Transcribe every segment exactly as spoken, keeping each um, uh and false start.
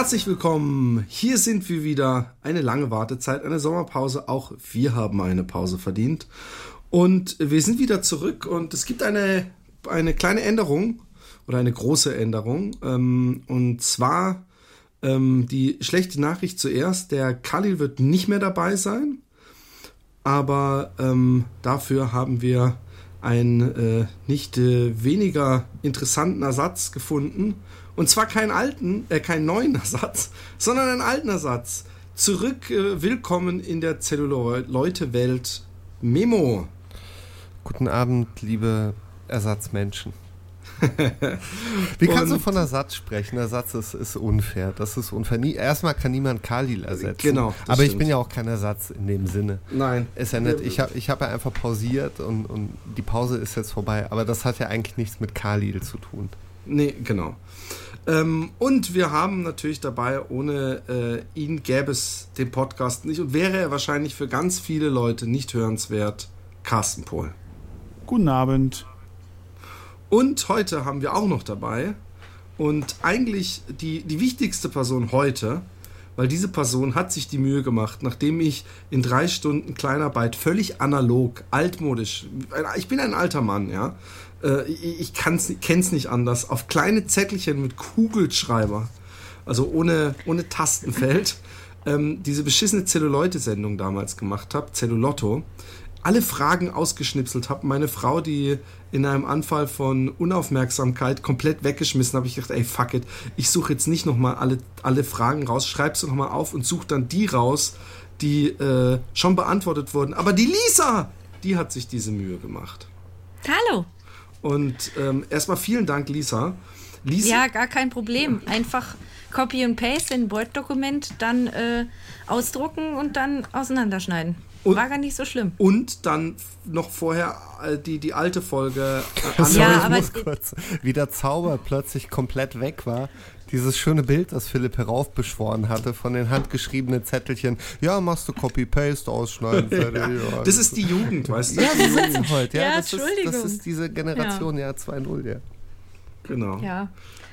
Herzlich willkommen, hier sind wir wieder, eine lange Wartezeit, eine Sommerpause, auch wir haben eine Pause verdient und wir sind wieder zurück und es gibt eine, eine kleine Änderung oder eine große Änderung ähm, und zwar ähm, die schlechte Nachricht zuerst, der Khalil wird nicht mehr dabei sein, aber ähm, dafür haben wir einen äh, nicht äh, weniger interessanten Ersatz gefunden. Und zwar keinen alten, äh, keinen neuen Ersatz, sondern einen alten Ersatz. Zurück, äh, willkommen in der Zelluleute-Welt, Memo. Guten Abend, liebe Ersatzmenschen. Wie kannst du von Ersatz sprechen? Ersatz ist, ist unfair. Das ist unfair. Nie, erstmal kann niemand Khalil ersetzen. Genau. Aber stimmt. Ich bin ja auch kein Ersatz in dem Sinne. Nein. Ist ja nicht. Ich habe ich hab ja einfach pausiert und, und die Pause ist jetzt vorbei. Aber das hat ja eigentlich nichts mit Khalil zu tun. Nee, genau. Ähm, und wir haben natürlich dabei, ohne äh, ihn gäbe es den Podcast nicht und wäre er wahrscheinlich für ganz viele Leute nicht hörenswert, Carsten Pohl. Guten Abend. Und heute haben wir auch noch dabei und eigentlich die, die wichtigste Person heute, weil diese Person hat sich die Mühe gemacht, nachdem ich in drei Stunden Kleinarbeit völlig analog, altmodisch, ich bin ein alter Mann, ja, ich, ich kenne es nicht anders, auf kleine Zettelchen mit Kugelschreiber, also ohne, ohne Tastenfeld, ähm, diese beschissene Zelluleute-Sendung damals gemacht habe, Zellulotto, alle Fragen ausgeschnipselt habe. Meine Frau, die in einem Anfall von Unaufmerksamkeit komplett weggeschmissen habe, ich gedacht, ey, fuck it, ich suche jetzt nicht nochmal alle, alle Fragen raus, schreib sie nochmal auf und suche dann die raus, die äh, schon beantwortet wurden. Aber die Lisa, die hat sich diese Mühe gemacht. Hallo. Und ähm, erstmal vielen Dank, Lisa. Lisa. Ja, gar kein Problem. Einfach Copy und Paste in ein Word-Dokument, dann äh, ausdrucken und dann auseinanderschneiden. Und, war gar nicht so schlimm. Und dann noch vorher äh, die, die alte Folge. Äh, Sorry, ja, ich aber muss kurz, wie der Zauber plötzlich komplett weg war. Dieses schöne Bild, das Philipp heraufbeschworen hatte, von den handgeschriebenen Zettelchen. Ja, machst du Copy-Paste, ausschneiden. ja, ja. Das ist die Jugend, weißt du? Ja, die Jugend heute. Ja, ja, das, ist, das ist diese Generation, ja, ja zwei null, ja. Genau. Ja.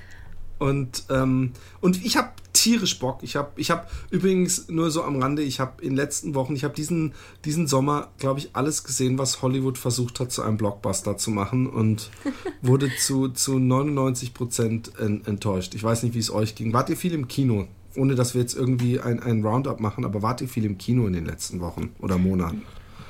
Und, ähm, und ich habe tierisch Bock. Ich habe ich hab übrigens nur so am Rande, ich habe in den letzten Wochen, ich habe diesen, diesen Sommer, glaube ich, alles gesehen, was Hollywood versucht hat, zu einem Blockbuster zu machen und wurde zu, zu neunundneunzig Prozent enttäuscht. Ich weiß nicht, wie es euch ging. Wart ihr viel im Kino? Ohne, dass wir jetzt irgendwie ein, ein Roundup machen, aber wart ihr viel im Kino in den letzten Wochen oder Monaten?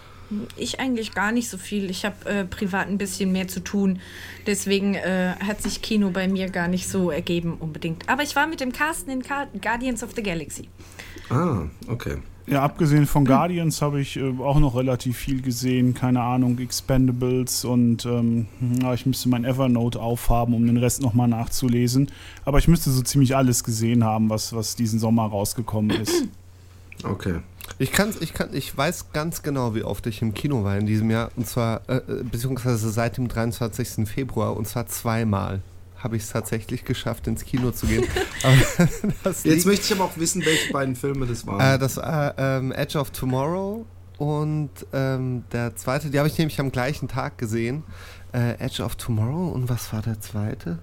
Ich eigentlich gar nicht so viel. Ich habe äh, privat ein bisschen mehr zu tun. Deswegen äh, hat sich Kino bei mir gar nicht so ergeben unbedingt. Aber ich war mit dem Carsten in Guardians of the Galaxy. Ah, okay. Ja, abgesehen von Guardians habe ich äh, auch noch relativ viel gesehen. Keine Ahnung, Expendables und ähm, ja, ich müsste mein Evernote aufhaben, um den Rest nochmal nachzulesen. Aber ich müsste so ziemlich alles gesehen haben, was, was diesen Sommer rausgekommen ist. Okay. Ich kann's, ich kann, ich weiß ganz genau, wie oft ich im Kino war in diesem Jahr, und zwar, äh, beziehungsweise seit dem dreiundzwanzigsten Februar, und zwar zweimal habe ich es tatsächlich geschafft, ins Kino zu gehen. Aber das Jetzt möchte ich aber auch wissen, welche beiden Filme das waren. Äh, das äh, ähm, Edge of Tomorrow und ähm, der zweite, die habe ich nämlich am gleichen Tag gesehen. Äh, Edge of Tomorrow und was war der zweite?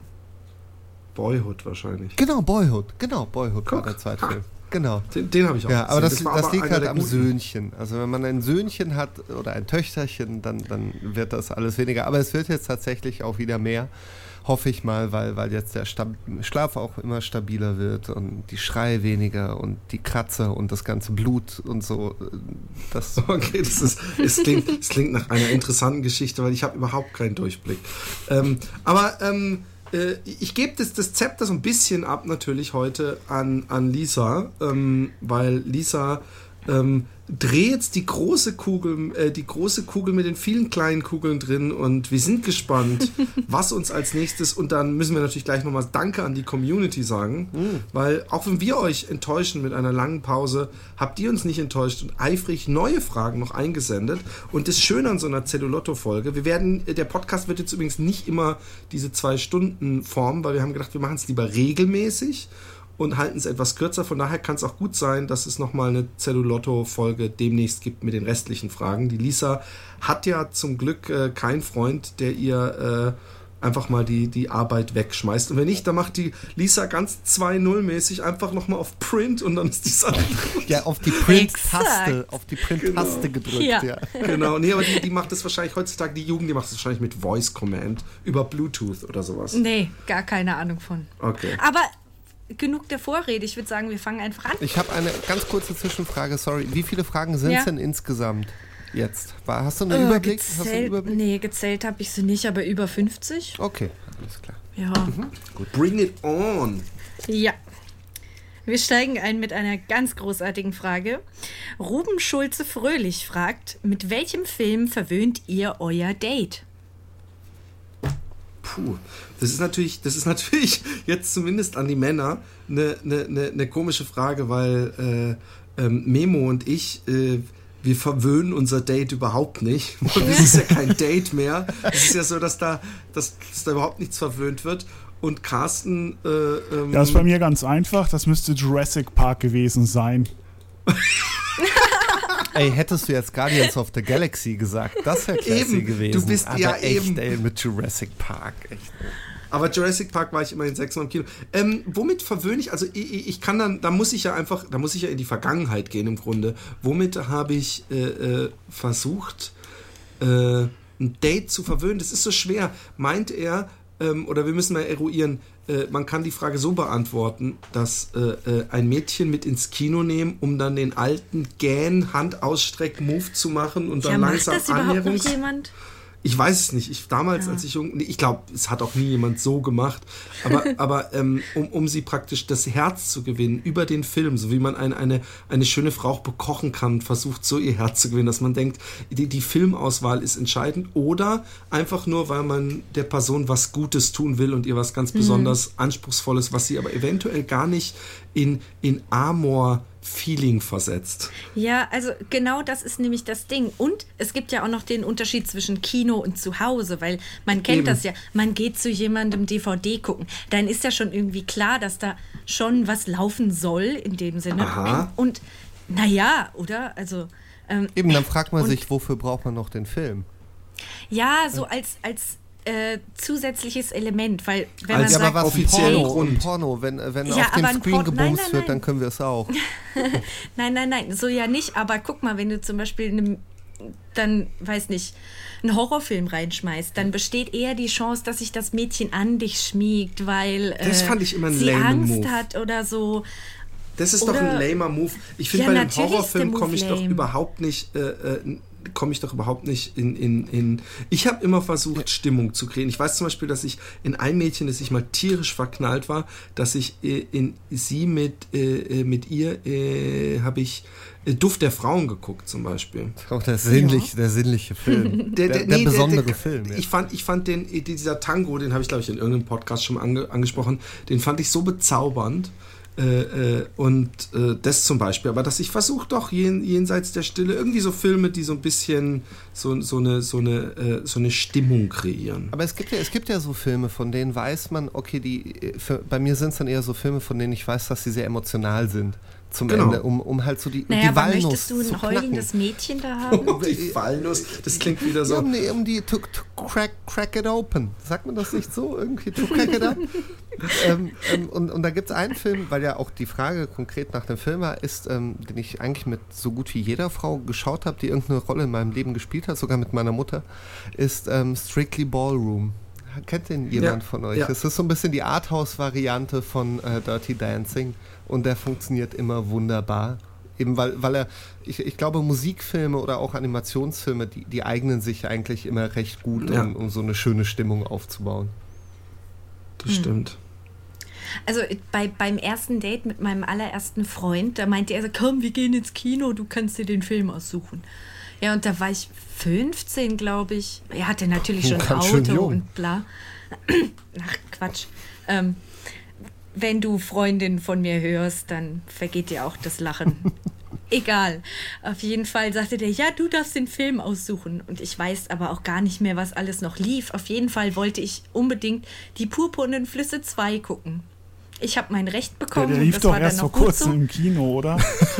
Boyhood wahrscheinlich. Genau, Boyhood, genau, Boyhood Guck. war der zweite Film. Genau. Den, den habe ich auch Ja, aber das, das, das aber liegt halt am guten. Söhnchen. Also wenn man ein Söhnchen hat oder ein Töchterchen, dann, dann wird das alles weniger. Aber es wird jetzt tatsächlich auch wieder mehr, hoffe ich mal, weil, weil jetzt der Stab- Schlaf auch immer stabiler wird und die Schreie weniger und die Kratzer und das ganze Blut und so. Das okay, das ist, es klingt, es klingt nach einer interessanten Geschichte, weil ich habe überhaupt keinen Durchblick. Ähm, aber ähm, ich gebe das, das Zepter so ein bisschen ab natürlich heute an, an Lisa, ähm, weil Lisa ähm, dreht die große Kugel, äh, die große Kugel mit den vielen kleinen Kugeln drin und wir sind gespannt, was uns als nächstes, und dann müssen wir natürlich gleich nochmal Danke an die Community sagen, mhm. weil auch wenn wir euch enttäuschen mit einer langen Pause, habt ihr uns nicht enttäuscht und eifrig neue Fragen noch eingesendet. Und das Schöne an so einer Zellulotto-Folge, wir werden, der Podcast wird jetzt übrigens nicht immer diese zwei Stunden Form, weil wir haben gedacht, wir machen es lieber regelmäßig und halten es etwas kürzer. Von daher kann es auch gut sein, dass es nochmal eine Zellulotto-Folge demnächst gibt mit den restlichen Fragen. Die Lisa hat ja zum Glück äh, keinen Freund, der ihr äh, einfach mal die, die Arbeit wegschmeißt. Und wenn nicht, dann macht die Lisa ganz zwei null mäßig einfach nochmal auf Print und dann ist die Sache. Ja, auf die Print-Taste, auf die Print-Taste Genau. gedrückt, Ja. ja. Genau, nee, aber die, die macht das wahrscheinlich heutzutage, die Jugend, die macht das wahrscheinlich mit Voice Command über Bluetooth oder sowas. Nee, gar keine Ahnung von. Okay. Aber genug der Vorrede. Ich würde sagen, wir fangen einfach an. Ich habe eine ganz kurze Zwischenfrage, sorry. Wie viele Fragen sind es Ja. denn insgesamt jetzt? War, hast du einen Überblick? Hast du einen gezählt, Überblick? nee, gezählt habe ich sie nicht, aber über fünfzig. Okay, alles klar. Ja. Bring it on. Ja. Wir steigen ein mit einer ganz großartigen Frage. Ruben Schulze-Fröhlich fragt, mit welchem Film verwöhnt ihr euer Date? Puh, das ist natürlich, das ist natürlich jetzt zumindest an die Männer eine, eine, eine, eine komische Frage, weil äh, ähm, Memo und ich, äh, wir verwöhnen unser Date überhaupt nicht. Das ist ja kein Date mehr. Es ist ja so, dass da, dass, dass da überhaupt nichts verwöhnt wird. Und Carsten... Äh, ähm, Das ist bei mir ganz einfach. Das müsste Jurassic Park gewesen sein. Ey, hättest du jetzt Guardians of the Galaxy gesagt, das wäre classy Eben, gewesen. du bist Aber ja echt, eben. ey, mit Jurassic Park, echt. Aber Jurassic Park war ich immerhin sechsmal im Kino. Ähm, womit verwöhne ich? Also ich, ich kann dann, da muss ich ja einfach, da muss ich ja in die Vergangenheit gehen im Grunde. Womit habe ich äh, äh, versucht, äh, ein Date zu verwöhnen? Das ist so schwer. Meint er, ähm, oder wir müssen mal eruieren, äh, man kann die Frage so beantworten, dass äh, äh, ein Mädchen mit ins Kino nehmen, um dann den alten Gähn, Hand-Ausstreck-Move zu machen und dann Ja, macht langsam das überhaupt noch Annäherungs- jemand? Ich weiß es nicht. Ich, damals, Ja. als ich jung, nee, ich glaube, es hat auch nie jemand so gemacht. Aber, aber ähm, um, um sie praktisch das Herz zu gewinnen über den Film, so wie man eine, eine, eine schöne Frau auch bekochen kann und versucht, so ihr Herz zu gewinnen, dass man denkt, die, die Filmauswahl ist entscheidend. Oder einfach nur, weil man der Person was Gutes tun will und ihr was ganz besonders Anspruchsvolles, was sie aber eventuell gar nicht in, in Amor Feeling versetzt. Ja, also genau das ist nämlich das Ding. Und es gibt ja auch noch den Unterschied zwischen Kino und Zuhause, weil man kennt Eben. das ja. Man geht zu jemandem D V D gucken. Dann ist ja schon irgendwie klar, dass da schon was laufen soll in dem Sinne. Aha. Und naja, oder? Also ähm, Eben, dann fragt man Und- sich, wofür braucht man noch den Film? ja, so als, als äh, zusätzliches Element, weil wenn Als- man Ja, sagt, aber was offiziellen Porno, Grund. ein Porno, wenn, wenn Ja, auf dem aber ein Screen Por- gebumst nein, nein, wird, nein. dann können wir es auch. Nein, nein, nein, so ja nicht, aber guck mal, wenn du zum Beispiel eine, dann, weiß nicht, einen Horrorfilm reinschmeißt, dann besteht eher die Chance, dass sich das Mädchen an dich schmiegt, weil äh, Das fand ich immer einen sie lamen Angst Move. hat oder so. Das ist doch Oder- ein lamer Move. Ich finde, Ja, bei einem natürlich ist Horrorfilm der komme ich Move doch lame. überhaupt nicht, äh, äh, komme ich doch überhaupt nicht in, in, in ich habe immer versucht, Stimmung zu kriegen. Ich weiß zum Beispiel, dass ich in ein Mädchen, das ich mal tierisch verknallt war, dass ich äh, in sie mit, äh, mit ihr, äh, habe ich äh, Duft der Frauen geguckt zum Beispiel. Auch der sinnliche, der sinnliche Film. Der, der, nee, besondere der- Film. Ja. Ich fand, ich fand den, dieser Tango, den habe ich glaube ich in irgendeinem Podcast schon mal ange, angesprochen, den fand ich so bezaubernd. Äh, äh, und äh, das zum Beispiel, aber dass ich versuche doch jen, jenseits der Stille irgendwie so Filme, die so ein bisschen so, so, eine, so, eine, äh, so eine Stimmung kreieren. Aber es gibt ja, es gibt ja so Filme, von denen weiß man, okay, die, für, bei mir sind es dann eher so Filme, von denen ich weiß, dass sie sehr emotional sind zum Genau. Ende, um, um halt so die, Naja, die aber Walnuss möchtest du zu ein heulendes knacken. Mädchen da haben? Oh, die Walnuss, das klingt wieder Ja, so. um die, um die to, to crack, crack it open. Sagt man das nicht so? Irgendwie to crack it up? ähm, ähm, und, und da gibt es einen Film, weil ja auch die Frage konkret nach dem Film war, ist, ähm, den ich eigentlich mit so gut wie jeder Frau geschaut habe, die irgendeine Rolle in meinem Leben gespielt hat, sogar mit meiner Mutter, ist ähm, Strictly Ballroom. Kennt den jemand Ja, von euch? ja. Es ist so ein bisschen die Arthouse-Variante von äh, Dirty Dancing und der funktioniert immer wunderbar. Eben weil, weil er, ich, ich glaube, Musikfilme oder auch Animationsfilme, die, die eignen sich eigentlich immer recht gut, Ja. um, um so eine schöne Stimmung aufzubauen. Das stimmt. Also bei, beim ersten Date mit meinem allerersten Freund, da meinte er so, komm, wir gehen ins Kino, du kannst dir den Film aussuchen. Ja, und da war ich fünfzehn, glaube ich. Er hatte natürlich Oh, schon ein ganz schön Auto jung. und bla. Ach, Quatsch. Ähm, wenn du Freundin von mir hörst, dann vergeht dir auch das Lachen. Egal. Auf jeden Fall sagte der, ja, du darfst den Film aussuchen. Und ich weiß aber auch gar nicht mehr, was alles noch lief. Auf jeden Fall wollte ich unbedingt die Purpurnen Flüsse zwei gucken. Ich habe mein Recht Der, bekommen. der und lief das doch war erst dann vor noch gut kurzem so. im Kino, oder?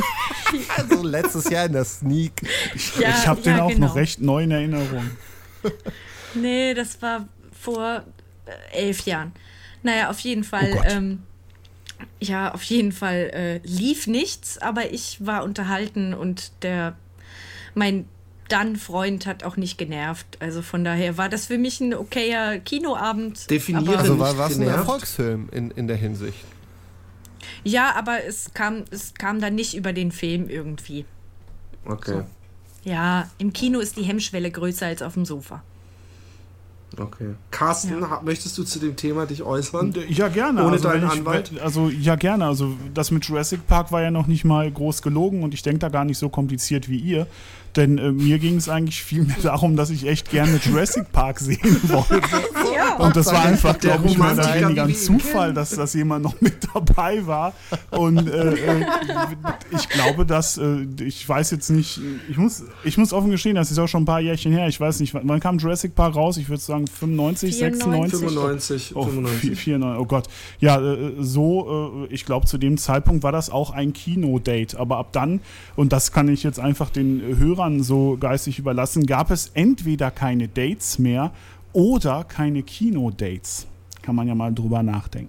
Also letztes Jahr in der Sneak. Ja, ich habe den ja, auch genau. noch recht neu in Erinnerung. Nee, das war vor elf Jahren. Naja, auf jeden Fall, Oh Gott. ähm, ja, auf jeden Fall äh, lief nichts, aber ich war unterhalten und der, mein dann Freund hat auch nicht genervt. Also von daher war das für mich ein okayer Kinoabend. Definiere aber- Also nicht war es ein genervt. Erfolgsfilm in, in der Hinsicht. Ja, aber es kam, es kam dann nicht über den Film irgendwie. Okay, Ja, im Kino ist die Hemmschwelle größer als auf dem Sofa. okay. Carsten, Ja. ha- möchtest du zu dem Thema dich äußern? Und, äh, Ja, gerne. Ohne also, deinen wenn ich, Anwalt? Also, ja, gerne. Also, das mit Jurassic Park war ja noch nicht mal groß gelogen und ich denke da gar nicht so kompliziert wie ihr. Denn äh, mir ging es eigentlich vielmehr darum, dass ich echt gerne Jurassic Park sehen wollte. Und das war einfach, Der glaube ich, mehr oder Romantiker, weniger ein wie wir ihn Zufall, kennen. dass, dass jemand noch mit dabei war. Und äh, äh, ich glaube, dass, äh, ich weiß jetzt nicht, ich muss, ich muss offen gestehen, das ist auch schon ein paar Jährchen her. Ich weiß nicht, wann wann kam Jurassic Park raus? Ich würde sagen fünfundneunzig, sechsundneunzig? fünfundneunzig, Oh, fünfundneunzig. vierundneunzig, oh Gott. Ja, äh, so, äh, ich glaube, zu dem Zeitpunkt war das auch ein Kinodate. Aber ab dann, und das kann ich jetzt einfach den äh, Hörern so geistig überlassen, gab es entweder keine Dates mehr oder keine Kinodates. Kann man ja mal drüber nachdenken.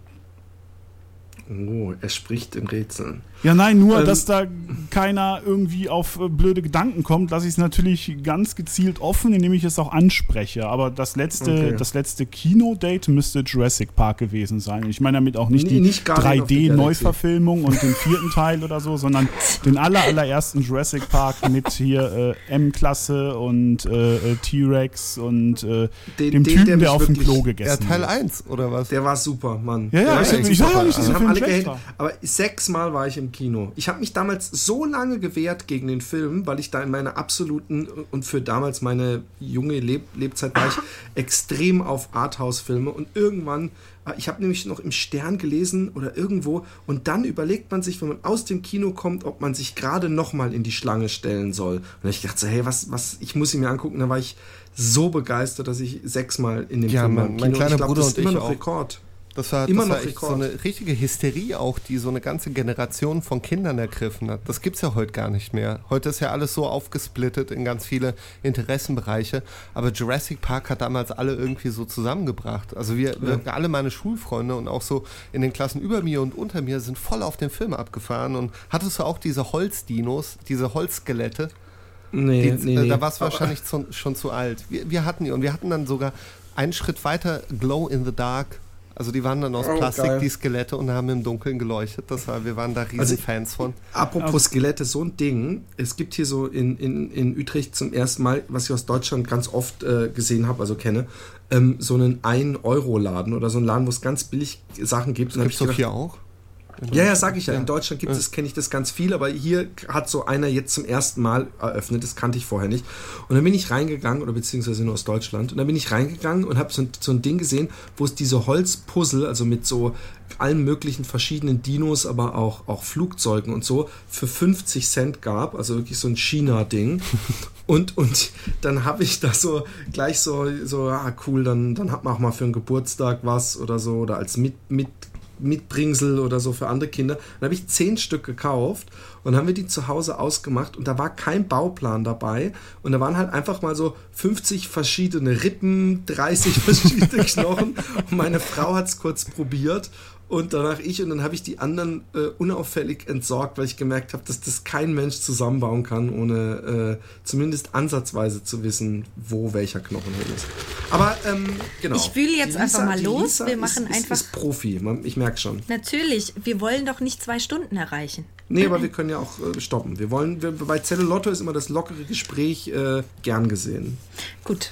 Oh, er spricht in Rätseln. Ja, nein, nur, Ähm, dass da keiner irgendwie auf äh, blöde Gedanken kommt, lasse ich es natürlich ganz gezielt offen, indem ich es auch anspreche. Aber das letzte, Okay. das letzte Kinodate müsste Jurassic Park gewesen sein. Ich meine damit auch nicht N- die nicht Guardian of the Galaxy. drei D-Neuverfilmung und den vierten Teil oder so, sondern den aller, allerersten Jurassic Park mit hier äh, M-Klasse und äh, äh, T-Rex und äh, Den- dem den, Typen, der der, mich auf dem wirklich- Klo Ja, gegessen Teil wird. eins, oder was? Der war super, Mann. Ja, ja, Der ich, war ich, echt sag ja super. nicht, dass Wir der haben Film alle schlecht gehatet, war. aber sechsmal war ich im Kino. Ich habe mich damals so lange gewehrt gegen den Film, weil ich da in meiner absoluten und für damals meine junge Leb Lebzeit war ich extrem auf Arthouse-Filme und irgendwann, ich habe nämlich noch im Stern gelesen oder irgendwo und dann überlegt man sich, wenn man aus dem Kino kommt, ob man sich gerade nochmal in die Schlange stellen soll. Und ich dachte so, hey, was, was, ich muss ihn mir angucken. Da war ich so begeistert, dass ich sechsmal in dem Ja, Film war mein- im mein Kino. kleiner ich glaub, Bruder das ist und immer ich noch auch. Rekord. Das war, Immer das war noch echt Rekord. so eine richtige Hysterie auch, die so eine ganze Generation von Kindern ergriffen hat. Das gibt's ja heute gar nicht mehr. Heute ist ja alles so aufgesplittet in ganz viele Interessenbereiche. Aber Jurassic Park hat damals alle irgendwie so zusammengebracht. Also wir, Ja. wir alle meine Schulfreunde und auch so in den Klassen über mir und unter mir sind voll auf den Film abgefahren. Und hattest du auch diese Holzdinos, diese Holzskelette? Nee, Die, nee, äh, nee. Da war es Aber- wahrscheinlich zu, schon zu alt. Wir, wir hatten die und wir hatten dann sogar einen Schritt weiter Glow in the Dark. Also die waren dann aus Oh, Plastik, geil. die Skelette, und haben im Dunkeln geleuchtet. Das war, wir waren da riesen Also- Fans von. Apropos Skelette, so ein Ding. Es gibt hier so in, in, in Utrecht zum ersten Mal, was ich aus Deutschland ganz oft äh, gesehen habe, also kenne, ähm, so einen ein Euro Laden oder so einen Laden, wo es ganz billig Sachen gibt. Und dann hab Gibt es ich doch gedacht, hier auch? ja, ja, sag ich ja. Ja. In Deutschland gibt Ja. es, kenne ich das ganz viel, aber hier hat so einer jetzt zum ersten Mal eröffnet, das kannte ich vorher nicht. Und dann bin ich reingegangen, oder beziehungsweise nur aus Deutschland, und dann bin ich reingegangen und habe so, ein- so ein Ding gesehen, wo es diese Holzpuzzle, also mit so allen möglichen verschiedenen Dinos, aber auch, auch Flugzeugen und so, für fünfzig Cent gab, also wirklich so ein China-Ding. Und, und dann habe ich da so gleich so, so ah, cool, dann, dann hat man auch mal für einen Geburtstag was oder so, oder als mit, mit Mitbringsel oder so für andere Kinder. Dann habe ich zehn Stück gekauft und haben wir die zu Hause ausgemacht und da war kein Bauplan dabei und da waren halt einfach mal so fünfzig verschiedene Rippen, dreißig verschiedene Knochen und meine Frau hat es kurz probiert und danach ich und dann habe ich die anderen äh, unauffällig entsorgt, weil ich gemerkt habe, dass das kein Mensch zusammenbauen kann, ohne äh, zumindest ansatzweise zu wissen, wo welcher Knochen hin ist. Aber ähm, genau. Ich wühle jetzt Die einfach mal die los. Wir ist, machen ist, einfach- Ist Profi, man- ich merke schon. Natürlich, wir wollen doch nicht zwei Stunden erreichen. Nee, aber wir können ja auch äh, stoppen. Wir wollen, wir, bei Zellulotto ist immer das lockere Gespräch äh, gern gesehen. Gut.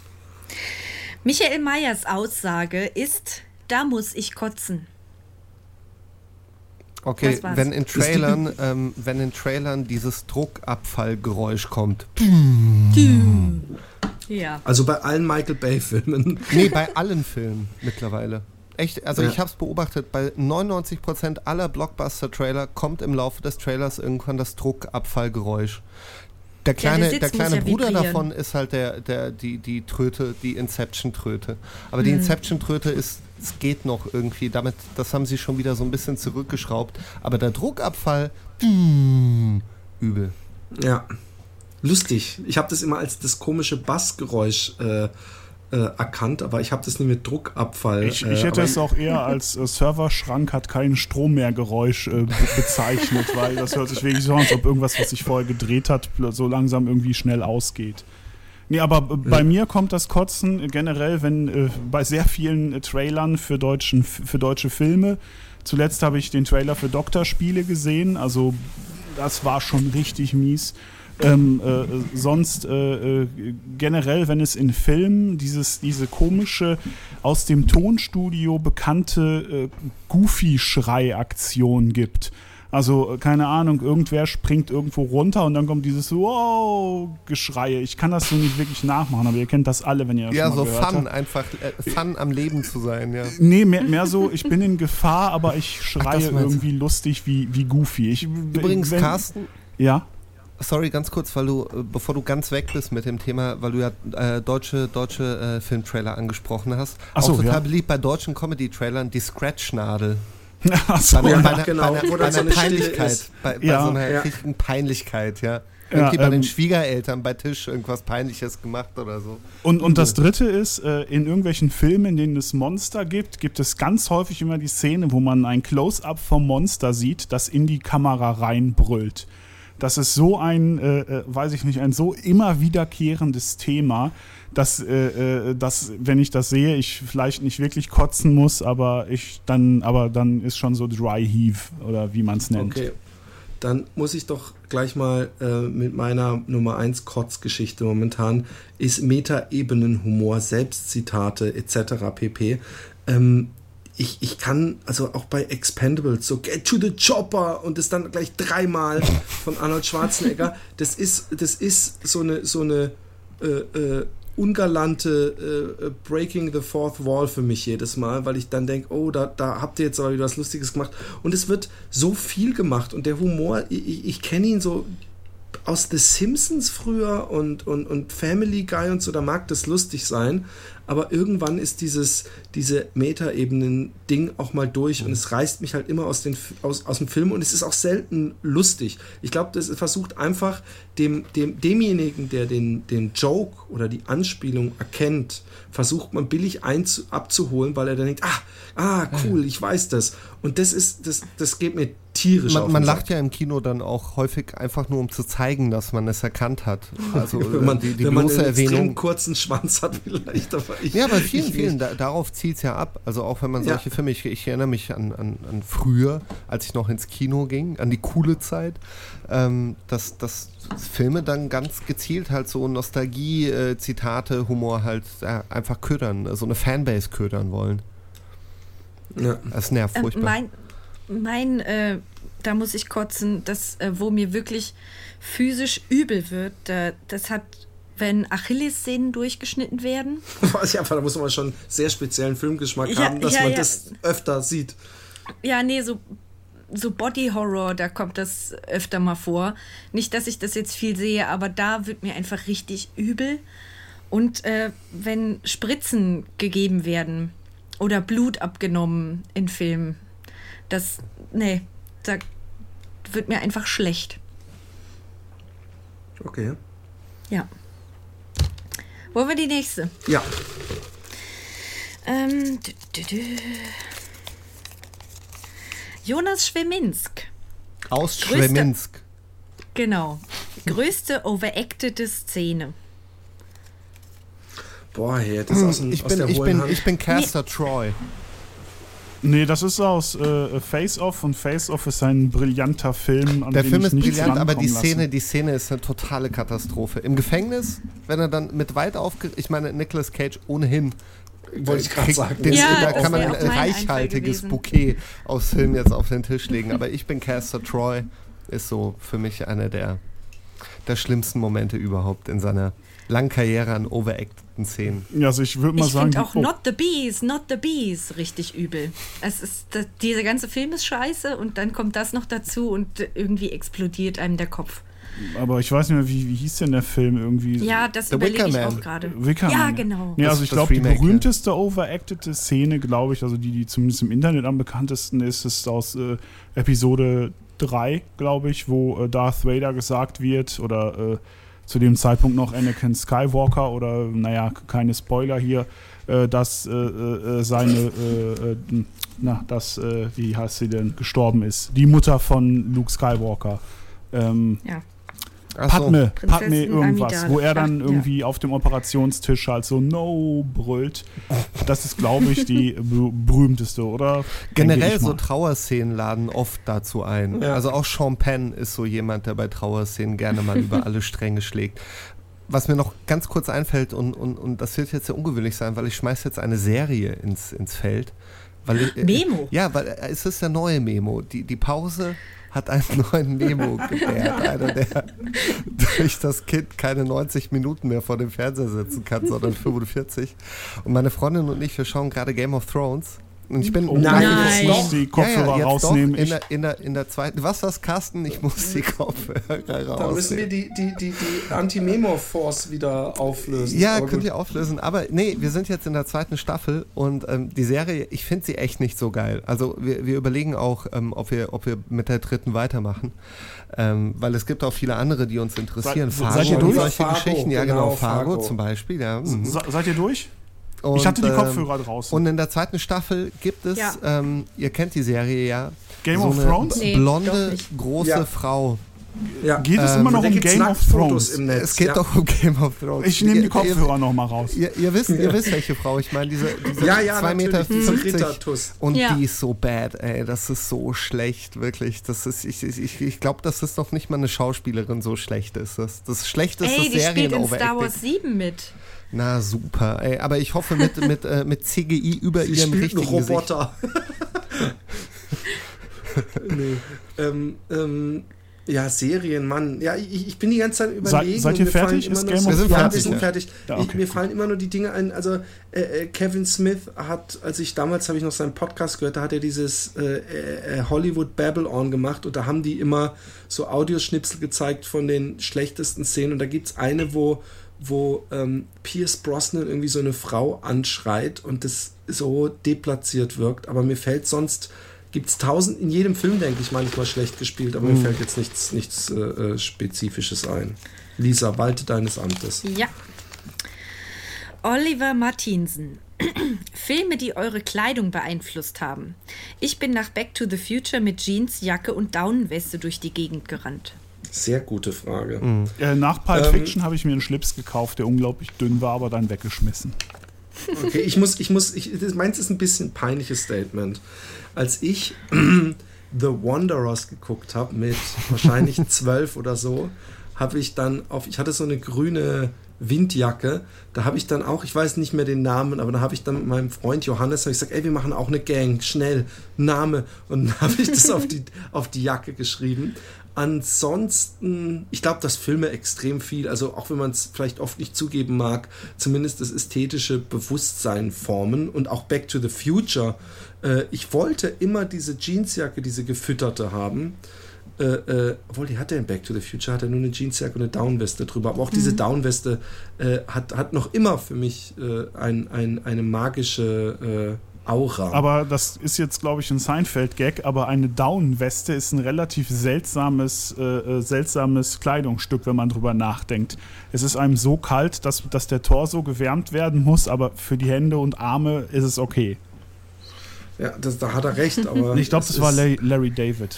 Michael Meyers Aussage ist, da muss ich kotzen. Okay, Das war's. wenn in Trailern, ähm, wenn in Trailern dieses Druckabfallgeräusch kommt. Ja. Also bei allen Michael Bay-Filmen. Nee, bei allen Filmen mittlerweile. Echt, also Ja. ich habe es beobachtet, bei neunundneunzig Prozent aller Blockbuster-Trailer kommt im Laufe des Trailers irgendwann das Druckabfallgeräusch. Der kleine, der Sitz der muss kleine ja Bruder vibrieren. davon ist halt der, der, die, die Tröte, die Inception-Tröte. Aber Hm. die Inception-Tröte ist, es geht noch irgendwie, damit, das haben sie schon wieder so ein bisschen zurückgeschraubt. Aber der Druckabfall, mm, übel. Ja. Lustig. Ich habe das immer als das komische Bassgeräusch äh, äh, erkannt, aber ich habe das nie mit Druckabfall. Ich, ich hätte äh, es auch eher als äh, Serverschrank hat keinen Strom mehr Geräusch äh, be- bezeichnet, weil das hört sich wirklich so an, als ob irgendwas, was sich vorher gedreht hat, so langsam irgendwie schnell ausgeht. Nee, aber äh, bei Ja. mir kommt das Kotzen generell, wenn äh, bei sehr vielen äh, Trailern für, deutschen, für deutsche Filme, zuletzt habe ich den Trailer für Doktorspiele gesehen, also das war schon richtig mies. Ähm, äh, sonst äh, äh, generell, wenn es in Filmen dieses, diese komische, aus dem Tonstudio bekannte äh, Goofy-Schrei-Aktion gibt. Also, äh, keine Ahnung, irgendwer springt irgendwo runter und dann kommt dieses Wow-Geschreie. Ich kann das so nicht wirklich nachmachen, aber ihr kennt das alle, wenn ihr das Ja, schon mal so gehört Fun, habt. einfach äh, Fun am Leben zu sein, ja. Nee, mehr, mehr so, ich bin in Gefahr, aber ich schreie das meinst du. irgendwie lustig wie, wie Goofy. Ich, Übrigens, wenn, Carsten, Ja? sorry, ganz kurz, weil du, äh, bevor du ganz weg bist mit dem Thema, weil du ja äh, deutsche, deutsche äh, Filmtrailer angesprochen hast. Ach so, auch total ja. beliebt bei deutschen Comedy-Trailern, die Scratch-Nadel. Achso, Bei, Ja, einer- bei, einer- genau, bei, einer- wo bei dann so einer eine Stille Peinlichkeit. ist. Bei, bei Ja. so einer Ja. richtigen Peinlichkeit, ja. Irgendwie Ja, bei den ähm, Schwiegereltern bei Tisch irgendwas Peinliches gemacht oder so. Und, und das Dritte ist, äh, in irgendwelchen Filmen, in denen es Monster gibt, gibt es ganz häufig immer die Szene, wo man ein Close-up vom Monster sieht, das in die Kamera reinbrüllt. Das ist so ein, äh, äh, weiß ich nicht, ein so immer wiederkehrendes Thema, dass, äh, äh, dass, wenn ich das sehe, ich vielleicht nicht wirklich kotzen muss, aber ich dann, aber dann ist schon so Dry Heave oder wie man es nennt. Okay, dann muss ich doch gleich mal äh, mit meiner Nummer eins Kotzgeschichte momentan ist Meta-Ebenen-Humor, Selbstzitate et cetera pp. Ähm, ich, ich kann, also auch bei Expendables, so Get to the Chopper und das dann gleich dreimal von Arnold Schwarzenegger, das ist, das ist so eine, so eine äh, äh, ungalante äh, Breaking the Fourth Wall für mich jedes Mal, weil ich dann denke, oh, da, da habt ihr jetzt aber wieder was Lustiges gemacht. Und es wird so viel gemacht und der Humor, ich, ich kenne ihn so aus The Simpsons früher und, und, und Family Guy und so, da mag das lustig sein, aber irgendwann ist dieses diese Meta-Ebenen-Ding auch mal durch und es reißt mich halt immer aus, den, aus, aus dem Film und es ist auch selten lustig. Ich glaube, das versucht einfach dem, dem, demjenigen, der den, den Joke oder die Anspielung erkennt, versucht man billig einzu, abzuholen, weil er dann denkt, ah, ah, cool, ich weiß das. Und das ist, das, das geht mir tierisch auf Man, den man Sack. lacht ja im Kino dann auch häufig einfach nur, um zu zeigen, dass man es erkannt hat. Also Wenn man, die, die wenn man bloße einen extrem Erwähnung. kurzen Schwanz hat vielleicht, aber ich... Ja, bei vielen, ich vielen, nicht. da, darauf zielt es ja ab. Also auch wenn man Ja. solche Filme, ich, ich erinnere mich an, an, an früher, als ich noch ins Kino ging, an die coole Zeit, ähm, dass, dass Filme dann ganz gezielt halt so Nostalgie, äh, Zitate, Humor halt äh, einfach ködern, so eine Fanbase ködern wollen. Ja. Das nervt Ähm, furchtbar. mein, mein äh, da muss ich kotzen, das, äh, wo mir wirklich physisch übel wird, da, das hat, wenn Achillessehnen durchgeschnitten werden. Ja, da muss man schon sehr speziellen Filmgeschmack Ja, haben, dass ja, man ja. das öfter sieht. Ja, nee, so, so Body Horror, da kommt das öfter mal vor. Nicht, dass ich das jetzt viel sehe, aber da wird mir einfach richtig übel. Und äh, wenn Spritzen gegeben werden oder Blut abgenommen in Filmen, das, nee, da wird mir einfach schlecht. Okay. Ja. Wollen wir die nächste? Ja. Ähm, dü, dü, dü. Jonas Schweminsk. Aus größte- Schweminsk. Genau. Größte overactete Szene. Boah, hey, das ist aus, dem, Ich aus bin, der ich hohlen bin, Hand. ich bin Caster Troy. Nee, das ist aus äh, Face Off und Face Off ist ein brillanter Film, an Der den Film ich ist nichts brillant, aber die rankommen lasse. Szene, die Szene ist eine totale Katastrophe. Im Gefängnis, wenn er dann mit weit aufge... Ich meine, Nicolas Cage ohnehin Wollte ich gerade kriegt sagen. Den, Ja, da das kann man wär ein auch mein Einfall reichhaltiges gewesen. Bouquet aus Filmen jetzt auf den Tisch legen. Aber ich bin Caster Troy, ist so für mich einer der, der schlimmsten Momente überhaupt in seiner langen Karriere an overacteten Szenen. Ja, also ich würde mal Ich sagen, finde auch die- oh, Not the Bees, Not the Bees richtig übel. Es ist, das, dieser ganze Film ist scheiße und dann kommt das noch dazu und irgendwie explodiert einem der Kopf. aber ich weiß nicht mehr, wie, wie hieß denn der Film irgendwie? Ja, das The überlege ich Wicker auch Man. gerade. Wicker Ja, Man. genau. Nee, Das- also ich das glaube, die Remake, ja. berühmteste overactete Szene, glaube ich, also die, die zumindest im Internet am bekanntesten ist, ist aus äh, Episode drei, glaube ich, wo äh, Darth Vader gesagt wird oder äh, zu dem Zeitpunkt noch Anakin Skywalker oder, naja, keine Spoiler hier, äh, dass äh, äh, seine, äh, äh, na, dass, äh, wie heißt sie denn, gestorben ist. Die Mutter von Luke Skywalker. Ähm, Ja. Ach so. Padme, Prinzessin Padme irgendwas, Amidala. wo er dann Ja. irgendwie auf dem Operationstisch halt so No brüllt. Das ist, glaube ich, die ber- berühmteste, oder? Denke Generell ich so mal. Trauerszenen laden oft dazu ein. Ja. Also auch Sean Penn ist so jemand, der bei Trauerszenen gerne mal über alle Stränge schlägt. Was mir noch ganz kurz einfällt, und, und, und das wird jetzt sehr ungewöhnlich sein, weil ich schmeiße jetzt eine Serie ins, ins Feld. Weil ich, äh, Memo? Ja, weil äh, es ist der neue Memo. Die, die Pause hat einen neuen Memo gebärt. Einer, der durch das Kind keine neunzig Minuten mehr vor dem Fernseher sitzen kann, sondern fünfundvierzig. Und meine Freundin und ich, wir schauen gerade Game of Thrones. Und ich bin Oh, Nein. jetzt muss ich die Ja, Kopfhörer ja, jetzt rausnehmen. doch, in, Ich, der, in, der, in der zweiten. Was das, Carsten? Ich muss die Kopfhörer raus. Da müssen wir die, die, die, die Anti-Memo-Force wieder auflösen. Ja, Aber könnt gut. ihr auflösen. Aber nee, wir sind jetzt in der zweiten Staffel und ähm, die Serie, ich finde sie echt nicht so geil. Also wir, wir überlegen auch, ähm, ob, wir, ob wir mit der dritten weitermachen. Ähm, weil es gibt auch viele andere, die uns interessieren. Se- seid ihr und durch? solche Fargo, Geschichten. Ja, genau, genau. Fargo, Fargo. zum Beispiel. Ja. Mhm. se- seid ihr durch? Und, Ich hatte die ähm, Kopfhörer draußen. Und in der zweiten Staffel gibt es, Ja. ähm, ihr kennt die Serie ja, Game so of eine Thrones? Nee, doch blonde, nicht. große Ja. Frau. Ja. Geht es ähm, immer noch Da um gibt's Game of Nacktfotos Thrones? im Netz. Es geht ja. doch um Game of Thrones. Ich nehme die Ihr- Kopfhörer nochmal raus. Ihr, ihr, wisst, ihr wisst, welche Frau ich meine. Diese, diese Ja, ja, zwei Meter natürlich, diese fünfzig. Rittertuss. Und Ja. die ist so bad, ey. Das ist so schlecht, wirklich. Das ist, ich ich, ich glaube, dass das noch nicht mal eine Schauspielerin so schlecht ist. Das, das Schlechteste Ey, die spielt in Star Serien-Overacting. Wars sieben mit. Na, super, ey. Aber ich hoffe mit, mit, äh, mit C G I über Sie ihrem spielt einen richtigen Gesicht. Roboter. nee. ähm, ähm, ja, Serien, Mann. Ja, ich, ich bin die ganze Zeit überlegen. seid und ihr mir fallen fertig? immer Ist nur Game so- of Thrones Ja, wir fertig, sind ja? fertig. Ja, Ich, okay. mir fallen immer nur die Dinge ein. Also äh, äh, Kevin Smith hat, als ich damals habe ich noch seinen Podcast gehört, da hat er dieses äh, äh, Hollywood Babylon gemacht und da haben die immer so Audioschnipsel gezeigt von den schlechtesten Szenen und da gibt es eine, wo wo ähm, Pierce Brosnan irgendwie so eine Frau anschreit und das so deplatziert wirkt, aber mir fällt sonst, gibt es tausend, in jedem Film denke ich manchmal schlecht gespielt, aber mir fällt jetzt nichts, nichts äh, äh, Spezifisches ein. Lisa, walte deines Amtes. Ja. Oliver Martinsen. Filme, die eure Kleidung beeinflusst haben. Ich bin nach Back to the Future mit Jeans, Jacke und Daunenweste durch die Gegend gerannt. Sehr gute Frage. Äh, nach Pulp Ähm, Fiction habe ich mir einen Schlips gekauft, der unglaublich dünn war, aber dann weggeschmissen. Okay, ich muss, ich muss, ich, das, meins ist ein bisschen ein peinliches Statement. Als ich The Wanderers geguckt habe, mit wahrscheinlich zwölf oder so, habe ich dann auf, ich hatte so eine grüne Windjacke, da habe ich dann auch, ich weiß nicht mehr den Namen, aber da habe ich dann mit meinem Freund Johannes, habe ich gesagt, ey, wir machen auch eine Gang, schnell, Name, und dann habe ich das auf die, auf die Jacke geschrieben. Ansonsten, ich glaube, dass Filme extrem viel, also auch wenn man es vielleicht oft nicht zugeben mag, zumindest das ästhetische Bewusstsein formen und auch Back to the Future. Äh, ich wollte immer diese Jeansjacke, diese gefütterte haben. Äh, äh, obwohl, die hatte in Back to the Future, hat er nur eine Jeansjacke und eine Downweste drüber. Aber auch diese Downweste äh, hat, hat noch immer für mich äh, ein, ein, eine magische äh, Aura. Aber das ist jetzt, glaube ich, ein Seinfeld-Gag, aber eine Daunenweste ist ein relativ seltsames, äh, äh, seltsames Kleidungsstück, wenn man drüber nachdenkt. Es ist einem so kalt, dass, dass der Torso gewärmt werden muss, aber für die Hände und Arme ist es okay. Ja, das, da hat er recht, aber Ich glaube, es das war ist- Larry, Larry David.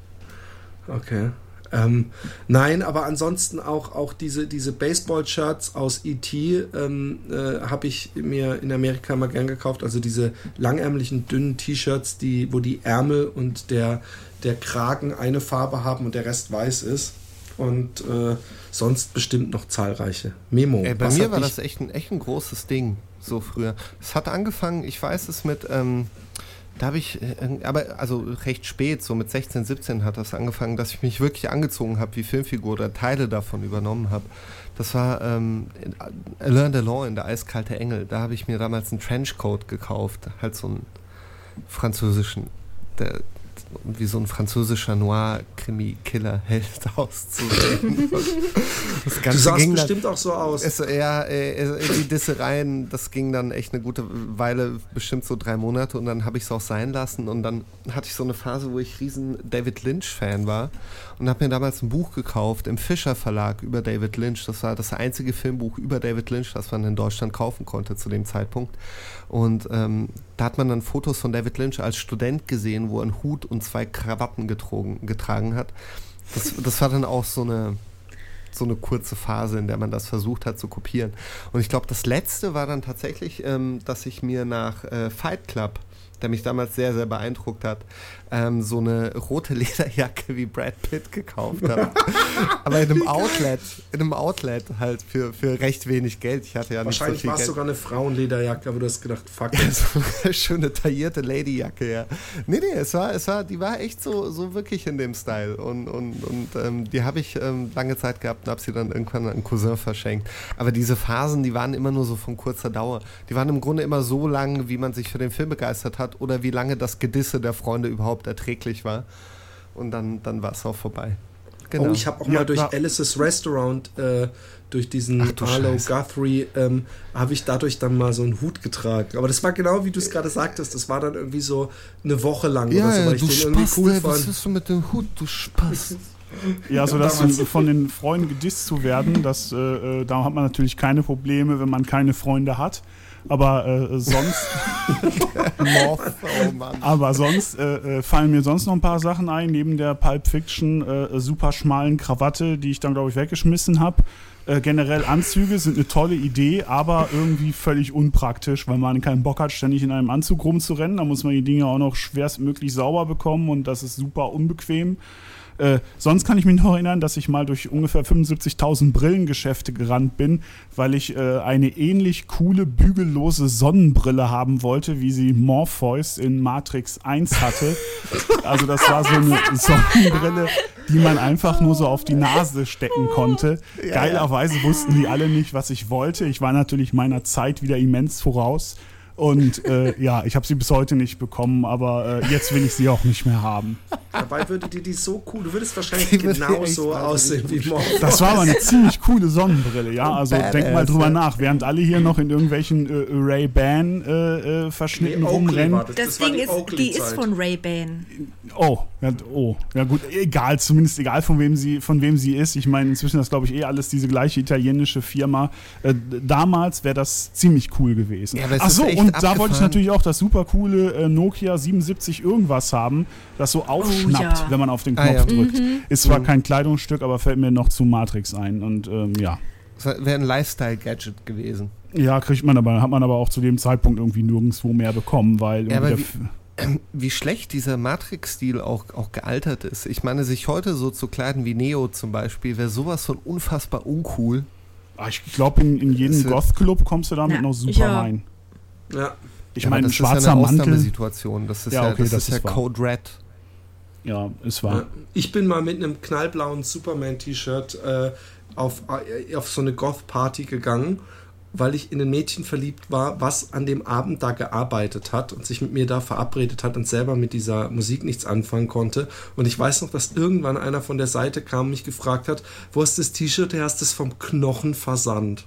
Okay. Ähm, nein, aber ansonsten auch, auch diese, diese Baseball-Shirts aus E T ähm, äh, habe ich mir in Amerika mal gern gekauft. Also diese langärmlichen, dünnen T-Shirts, die, wo die Ärmel und der, der Kragen eine Farbe haben und der Rest weiß ist. Und äh, sonst bestimmt noch zahlreiche. Memo. Ey, bei was mir hat war dich- das echt ein, echt ein großes Ding, so früher. Es hat angefangen, ich weiß es mit, ähm, da habe ich, äh, aber also recht spät, so mit sechzehn, siebzehn hat das angefangen, dass ich mich wirklich angezogen habe wie Filmfigur oder Teile davon übernommen habe. Das war ähm, in- Alain Delon in Der eiskalte Engel. Da habe ich mir damals einen Trenchcoat gekauft, halt so einen französischen. Der, wie so ein französischer Noir-Krimi-Killer-Held auszusehen. Das Ganze du sahst ging bestimmt dann, auch so aus. Es, ja, äh, die Dissereien, das ging dann echt eine gute Weile, bestimmt so drei Monate und dann habe ich es auch sein lassen und dann hatte ich so eine Phase, wo ich riesen David Lynch-Fan war und habe mir damals ein Buch gekauft im Fischer Verlag über David Lynch. Das war das einzige Filmbuch über David Lynch, das man in Deutschland kaufen konnte zu dem Zeitpunkt. Und ähm, da hat man dann Fotos von David Lynch als Student gesehen, wo er einen Hut und zwei Krawatten getrogen, getragen hat. Das, das war dann auch so eine, so eine kurze Phase, in der man das versucht hat zu kopieren. Und ich glaube, das letzte war dann tatsächlich, ähm, dass ich mir nach äh, Fight Club, der mich damals sehr, sehr beeindruckt hat, ähm, so eine rote Lederjacke wie Brad Pitt gekauft habe. Aber in einem Outlet, in einem Outlet halt für, für recht wenig Geld. Ich hatte ja nicht so Wahrscheinlich viel war es Geld. sogar eine Frauenlederjacke, aber du hast gedacht, fuck Ja, it. so eine schöne taillierte Ladyjacke, ja. Nee, nee, es war, es war, die war echt so, so wirklich in dem Style. Und, und, und ähm, die habe ich ähm, lange Zeit gehabt und habe sie dann irgendwann an einen Cousin verschenkt. Aber diese Phasen, die waren immer nur so von kurzer Dauer. Die waren im Grunde immer so lang, wie man sich für den Film begeistert hat oder wie lange das Gedisse der Freunde überhaupt erträglich war. Und dann, dann war es auch vorbei. Genau. Oh, ich habe auch Ja, mal durch da- Alice's Restaurant, äh, durch diesen Ach du Arlo Scheiße. Guthrie, ähm, habe ich dadurch dann mal so einen Hut getragen. Aber das war genau, wie du es gerade sagtest, das war dann irgendwie so eine Woche lang oder so, weil ich du den irgendwie Spaß, cool ey, was fand. ist du mit dem Hut, du Spaß. Ja, so dass Damals- von den Freunden gedisst zu werden, das, äh, äh, da hat man natürlich keine Probleme, wenn man keine Freunde hat. Aber äh, sonst, Morph, oh Mann. aber sonst äh, äh, fallen mir sonst noch ein paar Sachen ein, neben der Pulp Fiction äh, super schmalen Krawatte, die ich dann, glaube ich, weggeschmissen habe. Äh, generell Anzüge sind eine tolle Idee, aber irgendwie völlig unpraktisch, weil man keinen Bock hat, ständig in einem Anzug rumzurennen. Da muss man die Dinge auch noch schwerstmöglich sauber bekommen und das ist super unbequem. Äh, sonst kann ich mich noch erinnern, dass ich mal durch ungefähr fünfundsiebzigtausend Brillengeschäfte gerannt bin, weil ich äh, eine ähnlich coole, bügellose Sonnenbrille haben wollte, wie sie Morpheus in Matrix eins hatte. Also das war so eine Sonnenbrille, die man einfach nur so auf die Nase stecken konnte. Ja, Geilerweise wussten die alle nicht, was ich wollte. Ich war natürlich meiner Zeit wieder immens voraus. Und äh, ja, ich habe sie bis heute nicht bekommen, aber äh, jetzt will ich sie auch nicht mehr haben. Dabei würde dir die so cool, du würdest wahrscheinlich Die würde genau echt so aussehen wahnsinnig wie Morpheus. Das war aber eine ziemlich coole Sonnenbrille, ja. Also Badass, denk mal drüber ja. nach, während alle hier noch in irgendwelchen äh, Ray-Ban äh, äh, Verschnitten Nee, Oakley rumrennen. war das. Das, Das war Ding die ist, die Oakley-Zeit. ist von Ray-Ban. Oh, ja, oh, ja gut, egal, zumindest egal von wem sie, von wem sie ist. Ich meine, inzwischen ist glaube ich eh alles diese gleiche italienische Firma. Äh, damals wäre das ziemlich cool gewesen. Ja, aber es Ach ist so, echt und da wollte ich abgefahren. natürlich auch das super coole äh, Nokia siebenundsiebzig irgendwas haben, das so aufschnappt, ja. wenn man auf den Ah, Knopf ja. drückt. Ist zwar Mhm. kein Kleidungsstück, aber fällt mir noch zu Matrix ein und ähm, ja. Das wäre ein Lifestyle-Gadget gewesen. Ja, kriegt man aber, hat man aber auch zu dem Zeitpunkt irgendwie nirgendwo mehr bekommen, weil Ja, aber irgendwie wie- der F- Wie schlecht dieser Matrix-Stil auch, auch gealtert ist. Ich meine, sich heute so zu kleiden wie Neo zum Beispiel, wäre sowas von unfassbar uncool. Ah, ich glaube, in, in jedem Es wird- Goth-Club kommst du damit Ja, noch super ja. rein. Ja. Ich Ja, aber meine, ein das schwarzer ist ja eine Mantel. Ausnahmesituation. Das ist Ja, ja, okay, das das ist ja ist wahr. Code Red. Ja, es Ja. war. Ich bin mal mit einem knallblauen Superman-T-Shirt äh, auf, äh, auf so eine Goth-Party gegangen, weil ich in ein Mädchen verliebt war, was an dem Abend da gearbeitet hat und sich mit mir da verabredet hat und selber mit dieser Musik nichts anfangen konnte. Und ich weiß noch, dass irgendwann einer von der Seite kam und mich gefragt hat, wo ist das T-Shirt? Der hast es vom Knochen versandt.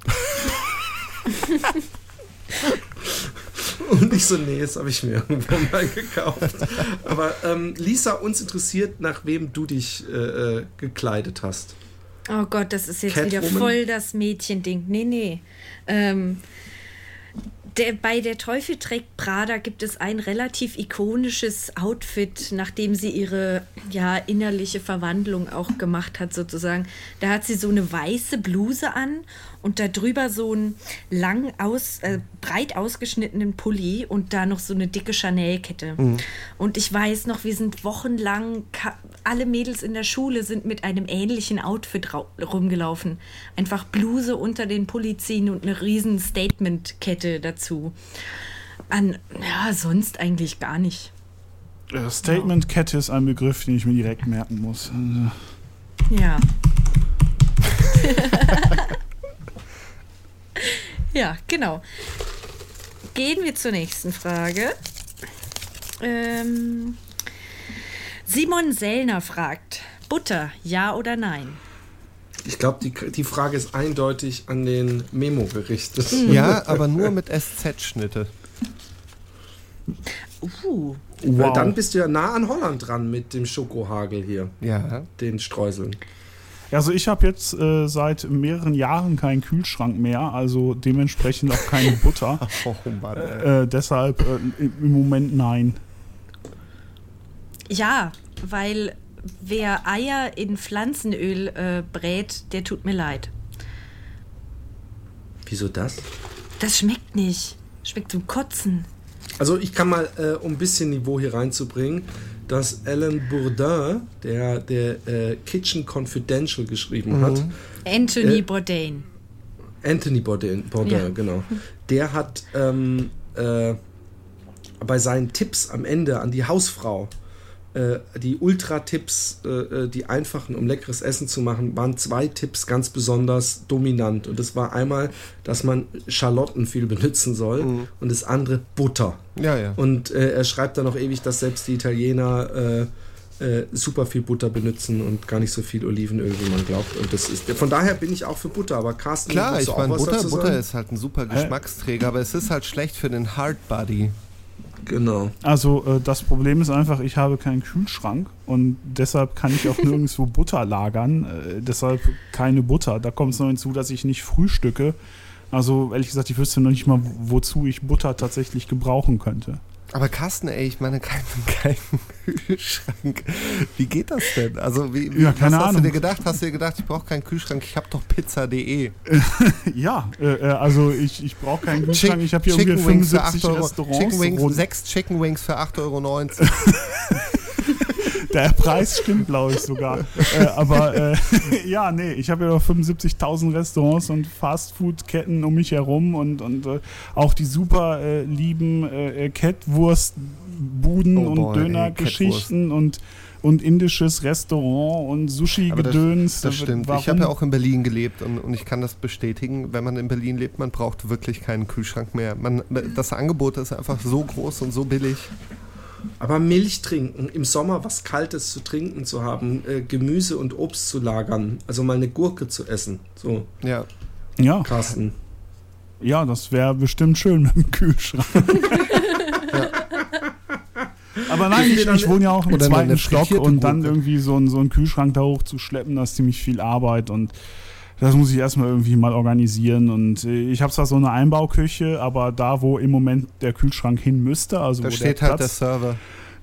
Und ich so, nee, das habe ich mir irgendwann mal gekauft. Aber ähm, Lisa, uns interessiert, nach wem du dich äh, äh, gekleidet hast. Oh Gott, das ist jetzt Catwoman? wieder voll das Mädchending. Nee, nee. Ähm, der, bei Der Teufel trägt Prada gibt es ein relativ ikonisches Outfit, nachdem sie ihre ja, innerliche Verwandlung auch gemacht hat, sozusagen. Da hat sie so eine weiße Bluse an und darüber so einen lang aus, äh, breit ausgeschnittenen Pulli und da noch so eine dicke Chanel-Kette. Mhm. Und ich weiß noch, wir sind wochenlang, ka- alle Mädels in der Schule sind mit einem ähnlichen Outfit rau- rumgelaufen. Einfach Bluse unter den Pulli ziehen und eine riesen Statement-Kette dazu. An, ja, sonst eigentlich gar nicht. Äh, Statement-Kette ist ein Begriff, den ich mir direkt merken muss. Also, Ja. Ja, genau. Gehen wir zur nächsten Frage. Ähm, Simon Sellner fragt, Butter, ja oder nein? Ich glaube, die, die Frage ist eindeutig an den Memo gerichtet. Ja, aber nur mit S Z-Schnitte. Uh. Weil dann bist du ja nah an Holland dran mit dem Schokohagel hier. Ja. Den Streuseln. Also ich habe jetzt äh, seit mehreren Jahren keinen Kühlschrank mehr, also dementsprechend auch keine Butter. Oh Mann. Äh, deshalb äh, im Moment nein. Ja, weil wer Eier in Pflanzenöl äh, brät, der tut mir leid. Wieso das? Das schmeckt nicht. Schmeckt zum Kotzen. Also ich kann mal, äh, um ein bisschen Niveau hier reinzubringen, dass Alain Bourdin, der, der äh, Kitchen Confidential geschrieben mhm. hat. Anthony äh, Bourdain. Anthony Bourdain, Bourdain ja. genau. Der hat ähm, äh, bei seinen Tipps am Ende an die Hausfrau, äh, die Ultra-Tipps, äh, die einfachen, um leckeres Essen zu machen, waren zwei Tipps ganz besonders dominant. Und das war einmal, dass man Schalotten viel benutzen soll mhm. und das andere Butter. Ja, ja. Und äh, er schreibt dann auch ewig, dass selbst die Italiener äh, äh, super viel Butter benutzen und gar nicht so viel Olivenöl, wie man glaubt. Und das ist, von daher bin ich auch für Butter. Aber Carsten, klar, ich meine, Butter, Butter sagen? ist halt ein super Geschmacksträger, aber es ist halt schlecht für den Hardbody. Genau. Also äh, das Problem ist einfach, ich habe keinen Kühlschrank und deshalb kann ich auch nirgendwo Butter lagern. Äh, deshalb keine Butter. Da kommt es noch hinzu, dass ich nicht frühstücke. Also ehrlich gesagt, ich wüsste noch nicht mal, wozu ich Butter tatsächlich gebrauchen könnte. Aber Carsten, ey, ich meine, keinen kein Kühlschrank. Wie geht das denn? Also, wie, wie ja, keine was hast Ahnung. du dir gedacht? Hast du dir gedacht, ich brauche keinen Kühlschrank, ich habe doch pizza punkt de. Ja, äh, also ich, ich brauche keinen Kühlschrank, ich habe hier Chicken ungefähr fünfundsiebzig Restaurants. Chicken Wings, sechs Chicken Wings für acht Euro neunzig. Der Preis stimmt, glaube ich, sogar. äh, aber äh, ja, nee, ich habe ja noch fünfundsiebzigtausend Restaurants und Fastfood-Ketten um mich herum und, und äh, auch die super äh, lieben äh, Kettwurstbuden oh und boy, Dönergeschichten und, und indisches Restaurant und Sushi-Gedöns. Das, das stimmt. Warum? Ich habe ja auch in Berlin gelebt und, und ich kann das bestätigen. Wenn man in Berlin lebt, man braucht wirklich keinen Kühlschrank mehr. Man, das Angebot ist einfach so groß und so billig. Aber Milch trinken, im Sommer was Kaltes zu trinken zu haben, äh, Gemüse und Obst zu lagern, also mal eine Gurke zu essen. So, ja. Ja. Carsten. Ja, das wäre bestimmt schön mit dem Kühlschrank. Ja. Aber nein, ich, ich wohne ja auch im zweiten Stock und dann Gurke. irgendwie so, ein, so einen Kühlschrank da hochzuschleppen, das ist ziemlich viel Arbeit und das muss ich erstmal irgendwie mal organisieren und ich habe zwar so eine Einbauküche, aber da, wo im Moment der Kühlschrank hin müsste, also da wo steht der halt Platz, der Server.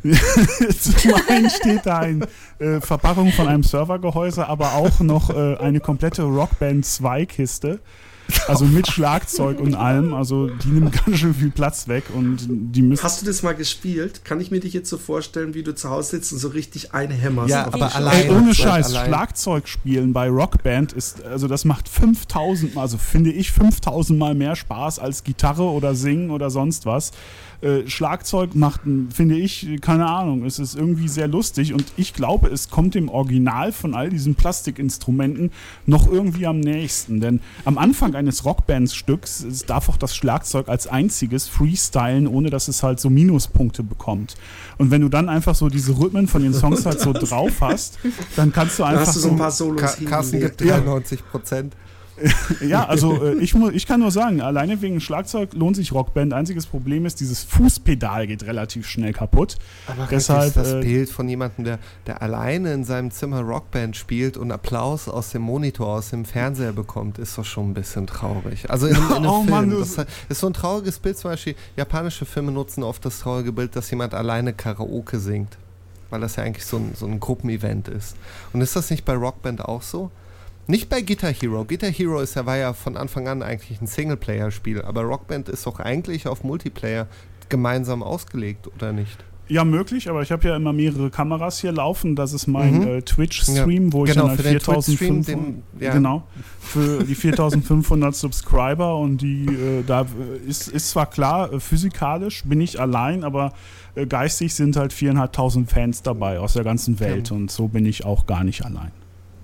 Zum einen steht da eine äh, Verpackung von einem Servergehäuse, aber auch noch äh, eine komplette Rockband zwei Kiste. Also mit Schlagzeug und allem, also die nimmt ganz schön viel Platz weg und die müssen. Hast du das mal gespielt? Kann ich mir dich jetzt so vorstellen, wie du zu Hause sitzt und so richtig einhämmerst? Ja, auf aber allein. Ey, ohne Scheiß, allein. Schlagzeug spielen bei Rockband ist, also das macht fünftausend Mal, also finde ich fünftausend Mal mehr Spaß als Gitarre oder Singen oder sonst was. Äh, Schlagzeug macht, finde ich, keine Ahnung, es ist irgendwie sehr lustig und ich glaube, es kommt dem Original von all diesen Plastikinstrumenten noch irgendwie am nächsten, denn am Anfang eines Rockbands-Stücks darf auch das Schlagzeug als einziges freestylen, ohne dass es halt so Minuspunkte bekommt. Und wenn du dann einfach so diese Rhythmen von den Songs halt so drauf hast, dann kannst du einfach da hast du so ein paar Solos Ka- Carsten gibt dreiundneunzig Prozent. Ja, also äh, ich, mu- ich kann nur sagen, alleine wegen Schlagzeug lohnt sich Rockband. Einziges Problem ist, dieses Fußpedal geht relativ schnell kaputt. Aber deshalb das äh, Bild von jemandem, der, der alleine in seinem Zimmer Rockband spielt und Applaus aus dem Monitor, aus dem Fernseher bekommt, ist doch schon ein bisschen traurig. Also in, in einem Oh Film, Mann, das ist so ein trauriges Bild, zum Beispiel japanische Filme nutzen oft das traurige Bild, dass jemand alleine Karaoke singt, weil das ja eigentlich so ein, so ein Gruppenevent ist. Und ist das nicht bei Rockband auch so? Nicht bei Guitar Hero. Guitar Hero ist ja, war ja von Anfang an eigentlich ein Singleplayer-Spiel, aber Rockband ist doch eigentlich auf Multiplayer gemeinsam ausgelegt, oder nicht? Ja, möglich, aber ich habe ja immer mehrere Kameras hier laufen. Das ist mein Mhm. äh, Twitch-Stream, Ja, wo ich genau, dann halt für den viertausendfünfhundert Twitch-Stream, den- ja. genau, für die viertausendfünfhundert Subscriber und die äh, da äh, ist, ist zwar klar, äh, physikalisch bin ich allein, aber äh, geistig sind halt viertausendfünfhundert Fans dabei aus der ganzen Welt Ja. und so bin ich auch gar nicht allein.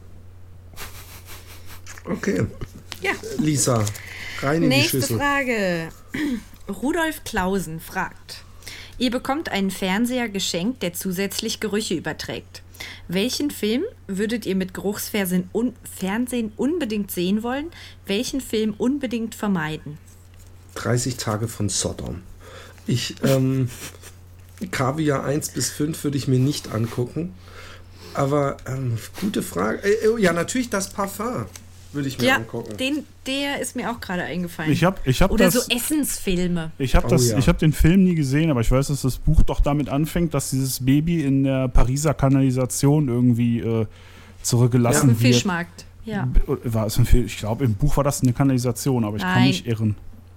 Okay. Ja. Lisa, rein in die Nächste Schüssel. Frage. Rudolf Klausen fragt: Ihr bekommt einen Fernseher geschenkt, der zusätzlich Gerüche überträgt. Welchen Film würdet ihr mit Geruchsfernsehen un- Fernsehen unbedingt sehen wollen? Welchen Film unbedingt vermeiden? dreißig Tage von Sodom. Ich, ähm, Kaviar eins bis fünf würde ich mir nicht angucken. Aber, ähm, gute Frage. Äh, ja, natürlich das Parfum würde ich mir Ja, angucken. den, der ist mir auch gerade eingefallen. Ich hab, ich hab Oder das, so Essensfilme. Ich habe Oh das, ja. ich habe den Film nie gesehen, aber ich weiß, dass das Buch doch damit anfängt, dass dieses Baby in der Pariser Kanalisation irgendwie äh, zurückgelassen Im wird. Fischmarkt. Ja. B- War es ein Film? Ich glaube, im Buch war das eine Kanalisation, aber ich kann Nein. mich irren.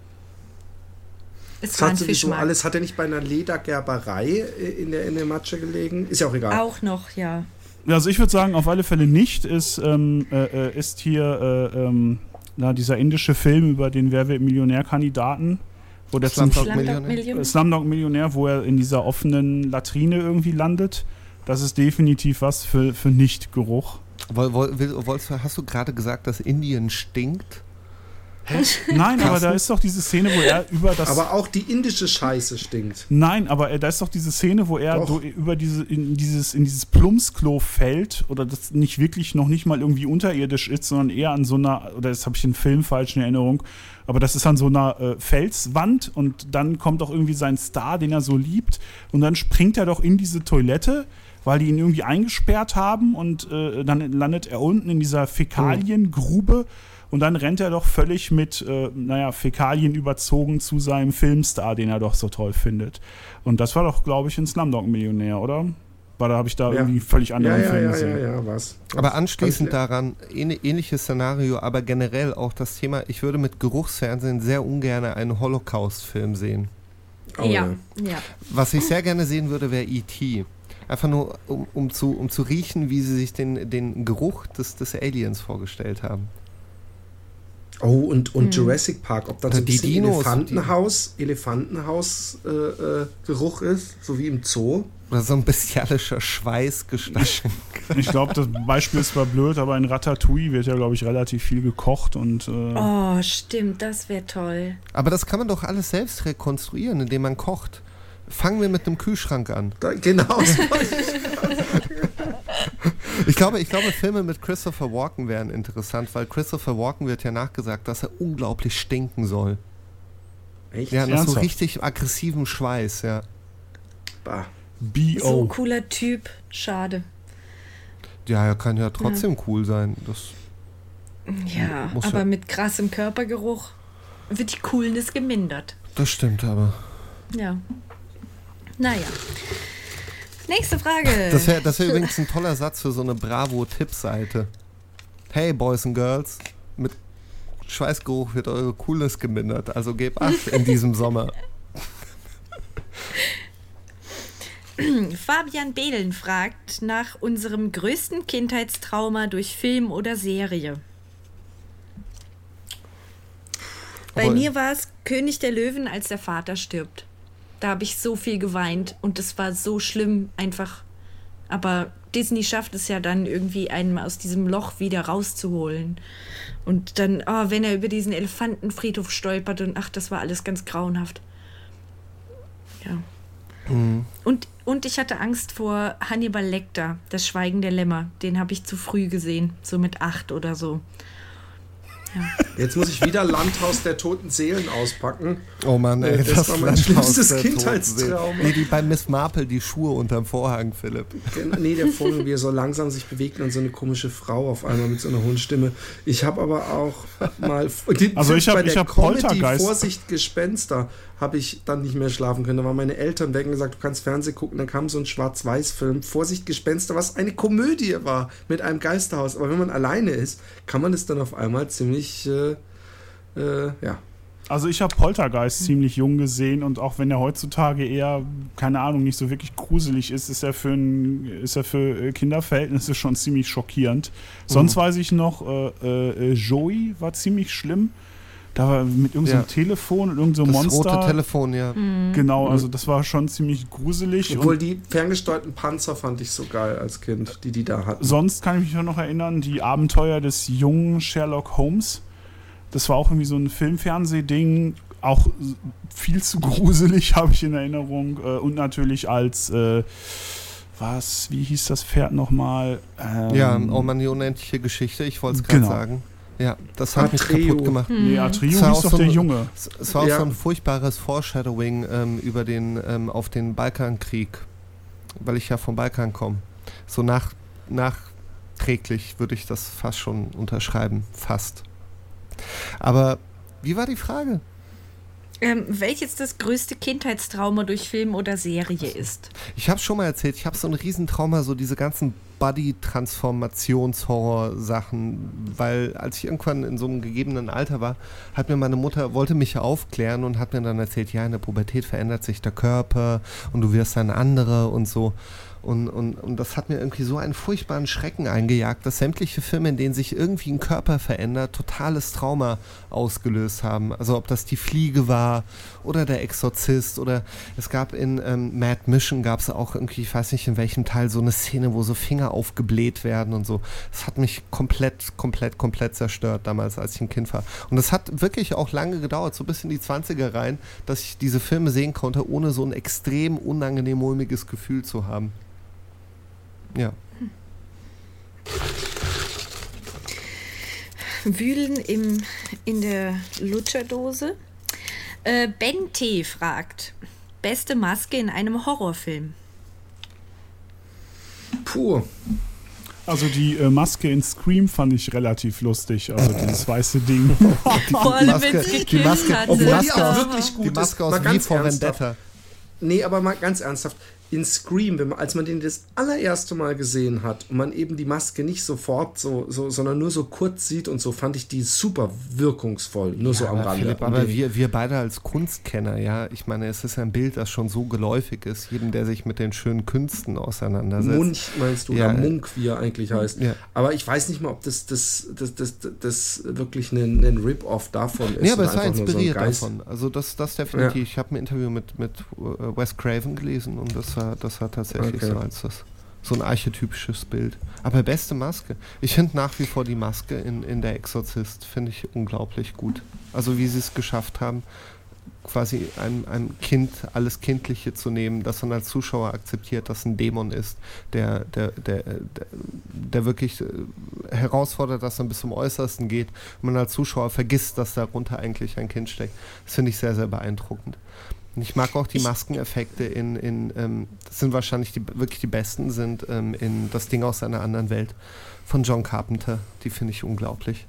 Es Das war hat ein sowieso Fischmarkt. alles, hat er nicht bei einer Ledergerberei in der, in der Matsche gelegen? Ist ja auch egal. Auch noch, ja. Also ich würde sagen, auf alle Fälle nicht. Ist, ähm, äh, ist hier äh, ähm, na, dieser indische Film über den Wer wird Millionär-Kandidaten, wo der zum Slumdog Slumdog Millionär. Millionär. Slumdog Millionär, wo er in dieser offenen Latrine irgendwie landet. Das ist definitiv was für, für Nicht-Geruch. Woll, woll, will, wolltest du, hast du gerade gesagt, dass Indien stinkt? Nein, aber Carsten? da ist doch diese Szene, wo er über das... Aber auch die indische Scheiße stinkt. Nein, aber äh, da ist doch diese Szene, wo er Doch. do, über diese, in dieses, in dieses Plumpsklo fällt oder das nicht wirklich noch nicht mal irgendwie unterirdisch ist, sondern eher an so einer, oder das habe ich den Film falsch in Erinnerung, aber das ist an so einer äh, Felswand und dann kommt doch irgendwie sein Star, den er so liebt und dann springt er doch in diese Toilette, weil die ihn irgendwie eingesperrt haben und äh, dann landet er unten in dieser Fäkaliengrube. Und dann rennt er doch völlig mit, äh, naja, Fäkalien überzogen zu seinem Filmstar, den er doch so toll findet. Und das war doch, glaube ich, ein Slumdog-Millionär, oder? Weil da habe ich da Ja. irgendwie völlig Ja, anderen ja, Film ja, gesehen. ja, ja, was. Aber anschließend Ganz- daran, ähn- ähnliches Szenario, aber generell auch das Thema, ich würde mit Geruchsfernsehen sehr ungern einen Holocaust-Film sehen. Oh, ja, ja. Was ich sehr gerne sehen würde, wäre E T Einfach nur, um, um, zu, um zu riechen, wie sie sich den, den Geruch des, des Aliens vorgestellt haben. Oh, und, und Jurassic Park, ob das so ein Die bisschen Dinos, Elefantenhaus, Elefantenhaus-Geruch äh, Geruch ist, so wie im Zoo. Oder so ein bestialischer Schweißgestank. Ich glaube, das Beispiel ist zwar blöd, aber in Ratatouille wird ja, glaube ich, relativ viel gekocht und äh, Oh, stimmt, das wäre toll. Aber das kann man doch alles selbst rekonstruieren, indem man kocht. Fangen wir mit einem Kühlschrank an. Da, genau. so. Ich glaube, ich glaube, Filme mit Christopher Walken wären interessant, weil Christopher Walken wird ja nachgesagt, dass er unglaublich stinken soll. Echt? Ja, nach so Ernsthaft? richtig aggressivem Schweiß, ja. Bah. B So O ein cooler Typ. Schade. Ja, er kann ja trotzdem cool sein. Das, Ja, Muss aber ja- mit krassem Körpergeruch wird die Coolness gemindert. das stimmt aber. Ja. Naja. Nächste Frage. Das wäre das wär übrigens ein toller Satz für so eine Bravo-Tipp-Seite. Hey, Boys and Girls, mit Schweißgeruch wird eure Coolness gemindert, also gebt acht in diesem Sommer. Fabian Behlen fragt nach unserem größten Kindheitstrauma durch Film oder Serie. Bei Aber- mir war es König der Löwen, als der Vater stirbt. Da habe ich so viel geweint und es war so schlimm einfach. Aber Disney schafft es ja dann irgendwie, einen aus diesem Loch wieder rauszuholen. Und dann, oh, wenn er über diesen Elefantenfriedhof stolpert und ach, das war alles ganz grauenhaft. Ja. Und, und ich hatte Angst vor Hannibal Lecter, das Schweigen der Lämmer. Den habe ich zu früh gesehen, so mit acht oder so. Jetzt muss ich wieder Landhaus der toten Seelen auspacken. Oh Mann, ey, Äh, das war mein Landhaus schlimmstes der Kindheitstrauma. Toten. Nee, die bei Miss Marple die Schuhe unterm Vorhang, Philipp. Nee, der Vogel, wie er so langsam sich bewegt und so eine komische Frau auf einmal mit so einer hohen Stimme. Ich habe aber auch mal... Die, Also ich hab- bei der ich hab Comedy Poltergeist. Vorsicht, Gespenster habe ich dann nicht mehr schlafen können. Da waren meine Eltern weg und gesagt, du kannst Fernsehen gucken. Dann kam so ein Schwarz-Weiß-Film, Vorsicht, Gespenster, was eine Komödie war mit einem Geisterhaus. Aber wenn man alleine ist, kann man es dann auf einmal ziemlich... Äh, äh, ja... Also ich habe Poltergeist ziemlich jung gesehen und auch wenn er heutzutage eher, keine Ahnung, nicht so wirklich gruselig ist, ist er für, ein, ist er für äh, Kinderverhältnisse schon ziemlich schockierend. Sonst weiß ich noch, äh, äh, Joey war ziemlich schlimm. Da war mit irgendeinem Ja. Telefon und irgendeinem Das Monster. rote Telefon, ja. Genau, also das war schon ziemlich gruselig. Obwohl Und die ferngesteuerten Panzer fand ich so geil als Kind, die die da hatten. sonst kann ich mich auch noch erinnern, die Abenteuer des jungen Sherlock Holmes. Das war auch irgendwie so ein Film-Fernseh-Ding, auch viel zu gruselig, habe ich in Erinnerung. Äh, und natürlich als, äh, was, wie hieß das Pferd nochmal? Ähm, ja, oh Mann, die unendliche Geschichte, ich wollte es gerade genau. sagen. Ja, das hat mich Atreo. kaputt gemacht. Nee, Atreo Es war hieß auch doch so der ein- Junge. Es, es war auch Ja. so ein furchtbares Foreshadowing ähm, über den, ähm, auf den Balkankrieg, weil ich ja vom Balkan komme. So nach, nachträglich würde ich das fast schon unterschreiben, fast. Aber wie war die Frage? Ähm, welches das größte Kindheitstrauma durch Film oder Serie ist? Ich habe es schon mal erzählt, ich habe so ein Riesentrauma, so diese ganzen Body-Transformations-Horror-Sachen, weil als ich irgendwann in so einem gegebenen Alter war, hat mir meine Mutter, wollte mich aufklären und hat mir dann erzählt, ja, in der Pubertät verändert sich der Körper und du wirst ein anderer und so. Und, und, und das hat mir irgendwie so einen furchtbaren Schrecken eingejagt, dass sämtliche Filme, in denen sich irgendwie ein Körper verändert, totales Trauma ausgelöst haben. Also ob das die Fliege war oder der Exorzist oder es gab in ähm, Mad Mission gab es auch irgendwie, ich weiß nicht in welchem Teil, so eine Szene, wo so Finger aufgebläht werden und so. Das hat mich komplett, komplett, komplett zerstört damals, als ich ein Kind war. Und das hat wirklich auch lange gedauert, so bis in die zwanziger rein, dass ich diese Filme sehen konnte, ohne so ein extrem unangenehm mulmiges Gefühl zu haben. Ja. Wühlen im, in der Lutscherdose. Äh, Ben T. fragt, beste Maske in einem Horrorfilm? Puh. Also die äh, Maske in Scream fand ich relativ lustig, also dieses weiße Ding. Vor allem, Maske- wenn es die gekillt Maske- hat. Obwohl Die die Maske auch aus- wirklich gut Die Maske ist. aus Mal V ganz for ernsthaft. Vendetta. Nee, aber mal ganz ernsthaft. In Scream, wenn man, als man den das allererste Mal gesehen hat und man eben die Maske nicht sofort so, so sondern nur so kurz sieht und so, fand ich die super wirkungsvoll. Nur so am aber Rande. Philipp, Und aber den- wir, wir beide als Kunstkenner, ja, ich meine, es ist ein Bild, das schon so geläufig ist, jedem, der sich mit den schönen Künsten auseinandersetzt. Munch meinst du, Ja, oder äh, Munk, wie er eigentlich heißt. Ja. Aber ich weiß nicht mal, ob das, das, das, das, das wirklich ein, ein Rip-Off davon ist. Nee, aber oder es war einfach nur so ein inspiriert Geist. davon. Also das, das definitiv. Ich habe ein Interview mit, mit äh, Wes Craven gelesen und das war, das war tatsächlich Okay. so als das. So ein archetypisches Bild. Aber beste Maske. Ich finde nach wie vor die Maske in, in der Exorzist, finde ich unglaublich gut. Also wie sie es geschafft haben, quasi einem, einem Kind alles Kindliche zu nehmen, dass man als Zuschauer akzeptiert, dass ein Dämon ist, der, der, der, der, der wirklich äh, herausfordert, dass man bis zum Äußersten geht und man als Zuschauer vergisst, dass darunter eigentlich ein Kind steckt. Das finde ich sehr, sehr beeindruckend. Und ich mag auch die Maskeneffekte in, in ähm, das sind wahrscheinlich die, wirklich die besten, sind ähm, in Das Ding aus einer anderen Welt von John Carpenter. Die finde ich unglaublich.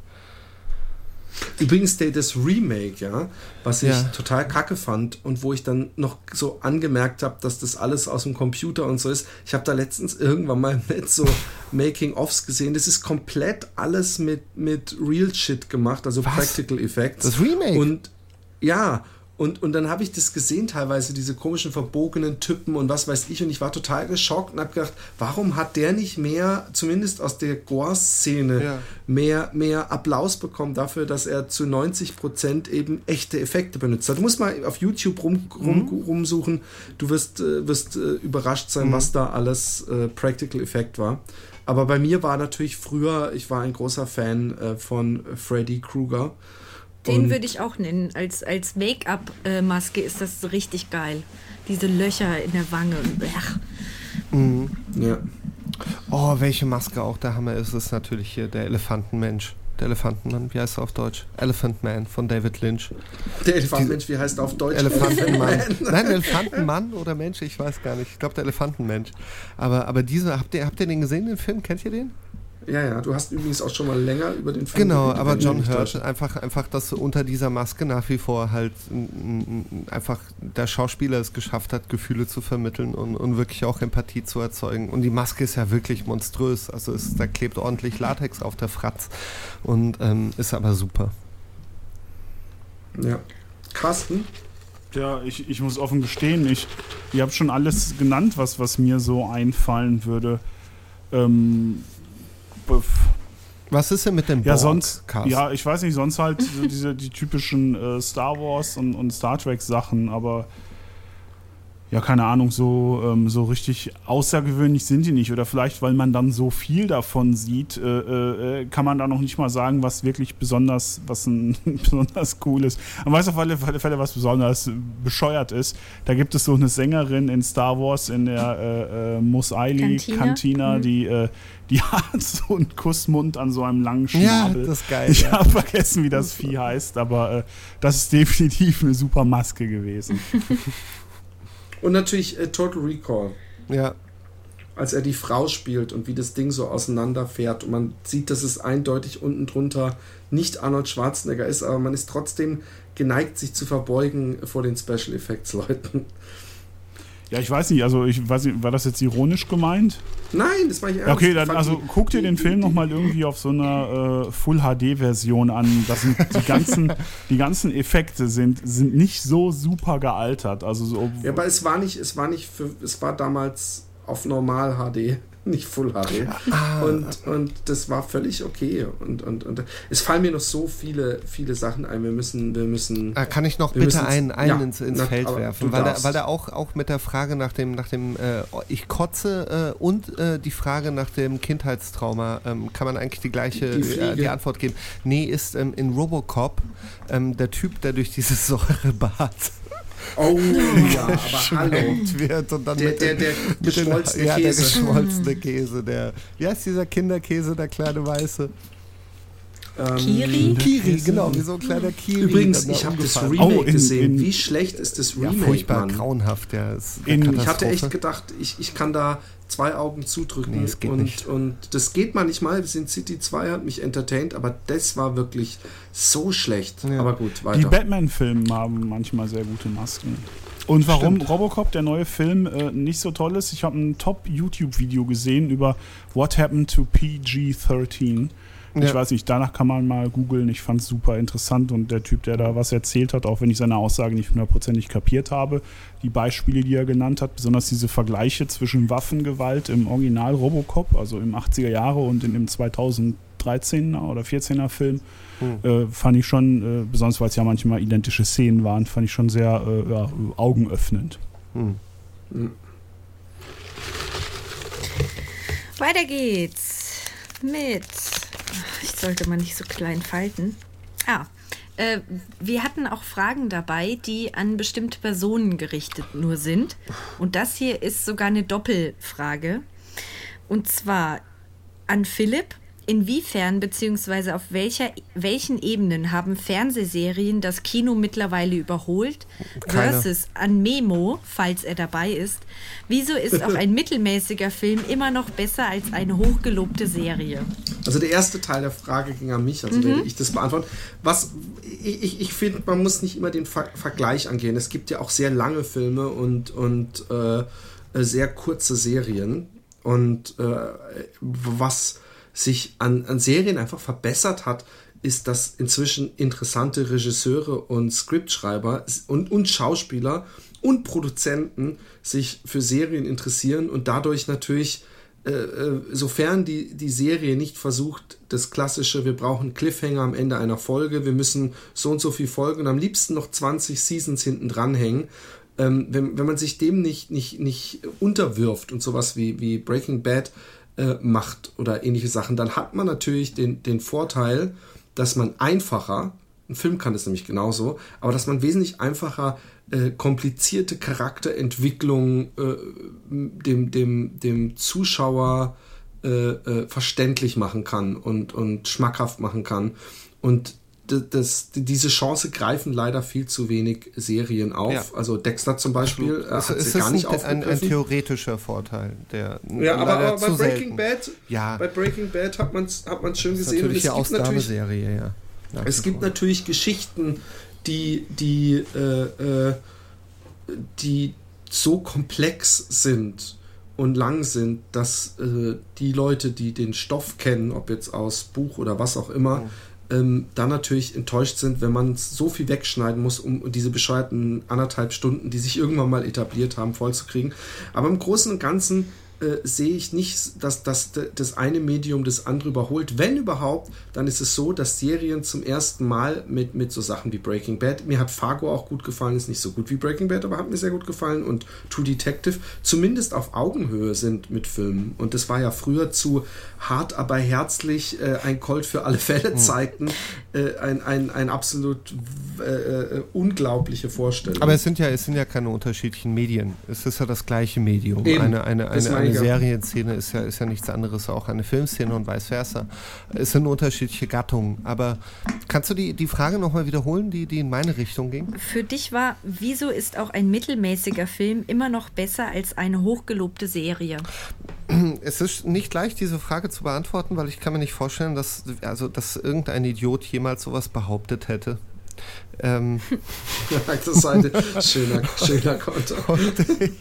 Übrigens der, das Remake, ja, was ich Ja. total kacke fand und wo ich dann noch so angemerkt habe, dass das alles aus dem Computer und so ist. Ich habe da letztens irgendwann mal im Netz so Making-ofs gesehen. Das ist komplett alles mit, mit Real Shit gemacht, also Was? Practical Effects. Das Remake? Und ja, und, und dann habe ich das gesehen, teilweise diese komischen verbogenen Typen und was weiß ich, und ich war total geschockt und habe gedacht, warum hat der nicht mehr, zumindest aus der Gore-Szene, Ja. mehr, mehr Applaus bekommen dafür, dass er zu neunzig Prozent eben echte Effekte benutzt hat. Du musst mal auf YouTube rum, rum, Mhm. rumsuchen, du wirst, äh, wirst äh, überrascht sein, Mhm. was da alles äh, Practical Effect war. Aber bei mir war natürlich früher, ich war ein großer Fan äh, von Freddy Krueger. Den Und- würde ich auch nennen. Als, als Make-up-Maske ist das so richtig geil. Diese Löcher in der Wange. Ach, Mhm. Ja. Oh, welche Maske auch der Hammer ist, ist natürlich hier der Elefantenmensch. Der Elefantenmann, wie heißt er auf Deutsch? Elephant Man von David Lynch. Der Elefantmensch, wie heißt er auf Deutsch? Elefantenmann. Nein, Elefantenmann oder Mensch, ich weiß gar nicht. Ich glaube, der Elefantenmensch. Aber, aber diese, habt ihr, habt ihr den gesehen, den Film? Kennt ihr den? Ja, ja, du hast übrigens auch schon mal länger über den Film Genau, geredet, aber wenn ich John mich Hurt, täusche. einfach einfach, einfach, dass unter dieser Maske nach wie vor halt n- n- einfach der Schauspieler es geschafft hat, Gefühle zu vermitteln und, und wirklich auch Empathie zu erzeugen. Und die Maske ist ja wirklich monströs. Also es, da klebt ordentlich Latex auf der Fratz und ähm, ist aber super. Ja. Carsten? Ja, ich, ich muss offen gestehen, ich, ihr habt schon alles genannt, was, was mir so einfallen würde. Ähm, bef- Was ist denn mit dem ja, Borg, sonst, Carsten? ja, ich weiß nicht, sonst halt so diese, die typischen äh, Star Wars und, und Star Trek Sachen, aber ja, keine Ahnung, so, ähm, so richtig außergewöhnlich sind die nicht. Oder vielleicht, weil man dann so viel davon sieht, äh, äh, kann man da noch nicht mal sagen, was wirklich besonders, was ein besonders cool ist. Man weiß auf alle Fälle, was besonders bescheuert ist. Da gibt es so eine Sängerin in Star Wars, in der äh, äh, Mos Eisley Cantina, mhm. die, äh, die hat so einen Kussmund an so einem langen Schnabel. Ja, das ist geil. Ich ja. habe vergessen, wie das Vieh heißt, aber äh, das ist definitiv eine super Maske gewesen. Und natürlich äh, Total Recall. Ja. Als er die Frau spielt und wie das Ding so auseinanderfährt und man sieht, dass es eindeutig unten drunter nicht Arnold Schwarzenegger ist, aber man ist trotzdem geneigt, sich zu verbeugen vor den Special Effects Leuten. Ja, ich weiß nicht, also ich weiß nicht, war das jetzt ironisch gemeint? Nein, das war ich ernst. Okay, dann also guck dir den Film nochmal irgendwie auf so einer äh, Full-H D-Version an. Das sind die ganzen, die ganzen Effekte sind, sind nicht so super gealtert. Also so, ja, aber es war nicht, es war nicht für, es war damals auf Normal H D, nicht Full H D. Ah. Und, und das war völlig okay. Und, und, und es fallen mir noch so viele, viele Sachen ein. Wir müssen, wir müssen. Ah, kann ich noch bitte einen, einen ja, ins, ins na, Feld werfen? Weil er, weil er auch, auch mit der Frage nach dem, nach dem äh, ich kotze äh, und äh, die Frage nach dem Kindheitstrauma, ähm, kann man eigentlich die gleiche die, äh, die Antwort geben. Nee, ist ähm, in Robocop ähm, der Typ, der durch dieses Säurebad Oh ja, aber hallo. Wird und dann der, mit der, der den, geschmolzene den, ja, Käse. Der geschmolzene Käse. Der, wie heißt dieser Kinderkäse, der kleine Weiße? Ähm, Kiri? Kiri, genau, wie so ein kleiner Kiri. Übrigens, ich habe das Remake oh, in, gesehen. In, wie schlecht ist das Remake, ja, furchtbar Mann? grauenhaft, ja. Ist in, ich hatte echt gedacht, ich, ich kann da zwei Augen zudrücken. Nee, das geht und, nicht. und das geht manchmal. Sin City zwei hat mich entertained, aber das war wirklich so schlecht. Ja. Aber gut, weiter. Die Batman-Filme haben manchmal sehr gute Masken. Und warum Stimmt. Robocop, der neue Film, äh, nicht so toll ist, ich habe ein Top-YouTube-Video gesehen über What Happened to P G dreizehn. Ja. Ich weiß nicht, danach kann man mal googeln. Ich fand es super interessant und der Typ, der da was erzählt hat, auch wenn ich seine Aussage nicht hundertprozentig kapiert habe, die Beispiele, die er genannt hat, besonders diese Vergleiche zwischen Waffengewalt im Original Robocop, also im achtziger Jahre und in dem zweitausenddreizehner oder vierzehner Film, hm. äh, fand ich schon, äh, besonders weil es ja manchmal identische Szenen waren, fand ich schon sehr äh, ja, augenöffnend. Hm. Hm. Weiter geht's mit... Ich sollte mal nicht so klein falten. Ah, äh, wir hatten auch Fragen dabei, die an bestimmte Personen gerichtet nur sind. Und das hier ist sogar eine Doppelfrage. Und zwar an Philipp. Inwiefern bzw. auf welcher, welchen Ebenen haben Fernsehserien das Kino mittlerweile überholt? Keine. Versus an Memo, falls er dabei ist. Wieso ist auch ein mittelmäßiger Film immer noch besser als eine hochgelobte Serie? Also der erste Teil der Frage ging an mich, also mhm. werde ich das beantworten. Was ich, ich finde, man muss nicht immer den Ver- Vergleich angehen. Es gibt ja auch sehr lange Filme und, und äh, sehr kurze Serien. Und äh, was sich an, an Serien einfach verbessert hat, ist, dass inzwischen interessante Regisseure und Scriptschreiber und, und Schauspieler und Produzenten sich für Serien interessieren und dadurch natürlich, äh, sofern die, die Serie nicht versucht, das klassische, wir brauchen Cliffhanger am Ende einer Folge, wir müssen so und so viel Folgen und am liebsten noch zwanzig Seasons hinten dranhängen, ähm, wenn, wenn man sich dem nicht, nicht, nicht unterwirft und sowas wie, wie Breaking Bad macht oder ähnliche Sachen, dann hat man natürlich den, den Vorteil, dass man einfacher, ein Film kann das nämlich genauso, aber dass man wesentlich einfacher äh, komplizierte Charakterentwicklung äh, dem, dem, dem Zuschauer äh, äh, verständlich machen kann und, und schmackhaft machen kann. Und das, diese Chance greifen leider viel zu wenig Serien auf. Ja. Also Dexter zum Beispiel äh, hat sie gar nicht aufgegriffen. Ein, ein theoretischer Vorteil. Der ja, aber, aber bei Breaking Bad, ja. bei Breaking Bad hat man es hat schön das gesehen. Ist natürlich eine Ausnahmeserie, ja. Nach es gibt vor. natürlich Geschichten, die, die, äh, äh, die so komplex sind und lang sind, dass äh, die Leute, die den Stoff kennen, ob jetzt aus Buch oder was auch immer, mhm. Ähm, dann natürlich enttäuscht sind, wenn man so viel wegschneiden muss, um diese bescheuerten anderthalb Stunden, die sich irgendwann mal etabliert haben, vollzukriegen. Aber im Großen und Ganzen äh, sehe ich nicht, dass, dass das eine Medium das andere überholt. Wenn überhaupt, dann ist es so, dass Serien zum ersten Mal mit, mit so Sachen wie Breaking Bad, mir hat Fargo auch gut gefallen, ist nicht so gut wie Breaking Bad, aber hat mir sehr gut gefallen, und True Detective zumindest auf Augenhöhe sind mit Filmen. Und das war ja früher zu hart, aber herzlich, äh, ein Colt für alle Fälle zeigten, äh, ein, ein, ein absolut äh, äh, unglaubliche Vorstellung. Aber es sind ja, es sind ja keine unterschiedlichen Medien. Es ist ja das gleiche Medium. Eben, eine eine, eine, eine ja. Serienszene ist ja, ist ja nichts anderes, auch eine Filmszene und vice versa. Es sind unterschiedliche Gattungen. Aber kannst du die, die Frage nochmal wiederholen, die, die in meine Richtung ging? Für dich war, wieso ist auch ein mittelmäßiger Film immer noch besser als eine hochgelobte Serie? Es ist nicht leicht, diese Frage zu beantworten, weil ich kann mir nicht vorstellen, dass, also, dass irgendein Idiot jemals sowas behauptet hätte. Ähm. Das ist ein schöner, schöner Konter. ich,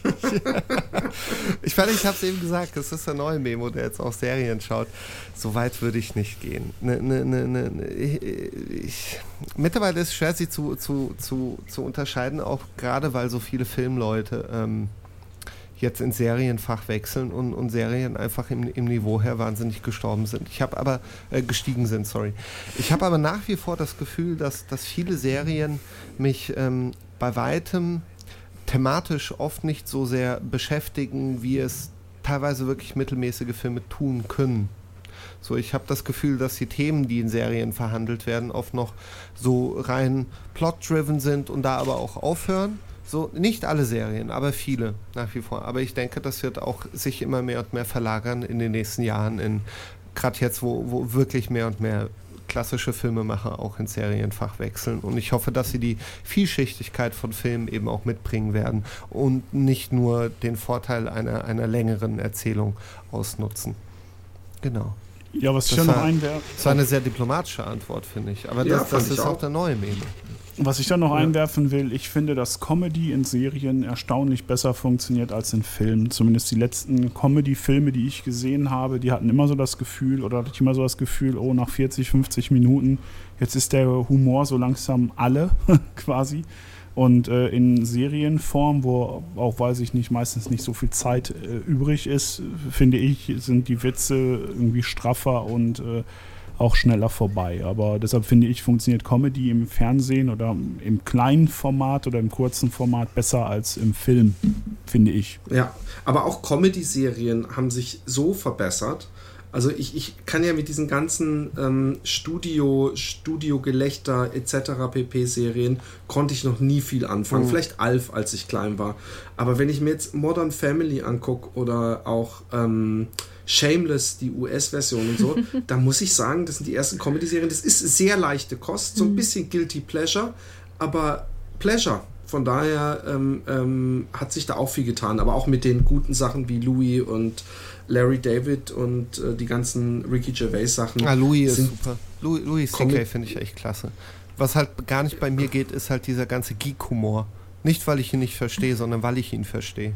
ich meine, ich habe es eben gesagt, das ist der neue Memo, der jetzt auf Serien schaut. So weit würde ich nicht gehen. Ne, ne, ne, ne, ich, ich, mittlerweile ist es schwer, sie zu, zu, zu, zu unterscheiden, auch gerade weil so viele Filmleute ähm, jetzt in Serienfach wechseln und, und Serien einfach im, im Niveau her wahnsinnig gestorben sind. Ich habe aber, äh, gestiegen sind, sorry. Ich habe aber nach wie vor das Gefühl, dass, dass viele Serien mich ähm, bei weitem thematisch oft nicht so sehr beschäftigen, wie es teilweise wirklich mittelmäßige Filme tun können. So, ich habe das Gefühl, dass die Themen, die in Serien verhandelt werden, oft noch so rein plot-driven sind und da aber auch aufhören. So, nicht alle Serien, aber viele nach wie vor. Aber ich denke, das wird auch sich immer mehr und mehr verlagern in den nächsten Jahren, in gerade jetzt, wo, wo wirklich mehr und mehr klassische Filmemacher auch ins Serienfach wechseln. Und ich hoffe, dass sie die Vielschichtigkeit von Filmen eben auch mitbringen werden und nicht nur den Vorteil einer, einer längeren Erzählung ausnutzen. Genau. Ja, was ich das ja noch war, einwerfen. Das war eine sehr diplomatische Antwort, finde ich. Aber Ja, das, das fand ich ist auch auch. der neue Meme. Was ich da noch Ja. einwerfen will, ich finde, dass Comedy in Serien erstaunlich besser funktioniert als in Filmen. Zumindest die letzten Comedy-Filme, die ich gesehen habe, die hatten immer so das Gefühl, oder hatte ich immer so das Gefühl, oh, nach vierzig, fünfzig Minuten, jetzt ist der Humor so langsam alle, quasi. Und äh, in Serienform, wo auch, weiß ich nicht, meistens nicht so viel Zeit äh, übrig ist, finde ich, sind die Witze irgendwie straffer und äh, auch schneller vorbei. Aber deshalb finde ich, funktioniert Comedy im Fernsehen oder im kleinen Format oder im kurzen Format besser als im Film, finde ich. Ja, aber auch Comedy-Serien haben sich so verbessert. Also ich, ich kann ja mit diesen ganzen ähm, Studio, Studio-Gelächter et cetera pp-Serien konnte ich noch nie viel anfangen. Mhm. Vielleicht Alf, als ich klein war. Aber wenn ich mir jetzt Modern Family angucke oder auch ähm, Shameless, die U S-Version und so, da muss ich sagen, das sind die ersten Comedy-Serien. Das ist sehr leichte Kost, so ein bisschen Guilty Pleasure, aber Pleasure. Von daher ähm, ähm, hat sich da auch viel getan, aber auch mit den guten Sachen wie Louis und Larry David und äh, die ganzen Ricky Gervais Sachen. Ah, Louis ist sind super. Louis, Louis C K finde ich echt klasse. Was halt gar nicht bei mir geht, ist halt dieser ganze Geek-Humor. Nicht, weil ich ihn nicht verstehe, sondern weil ich ihn verstehe.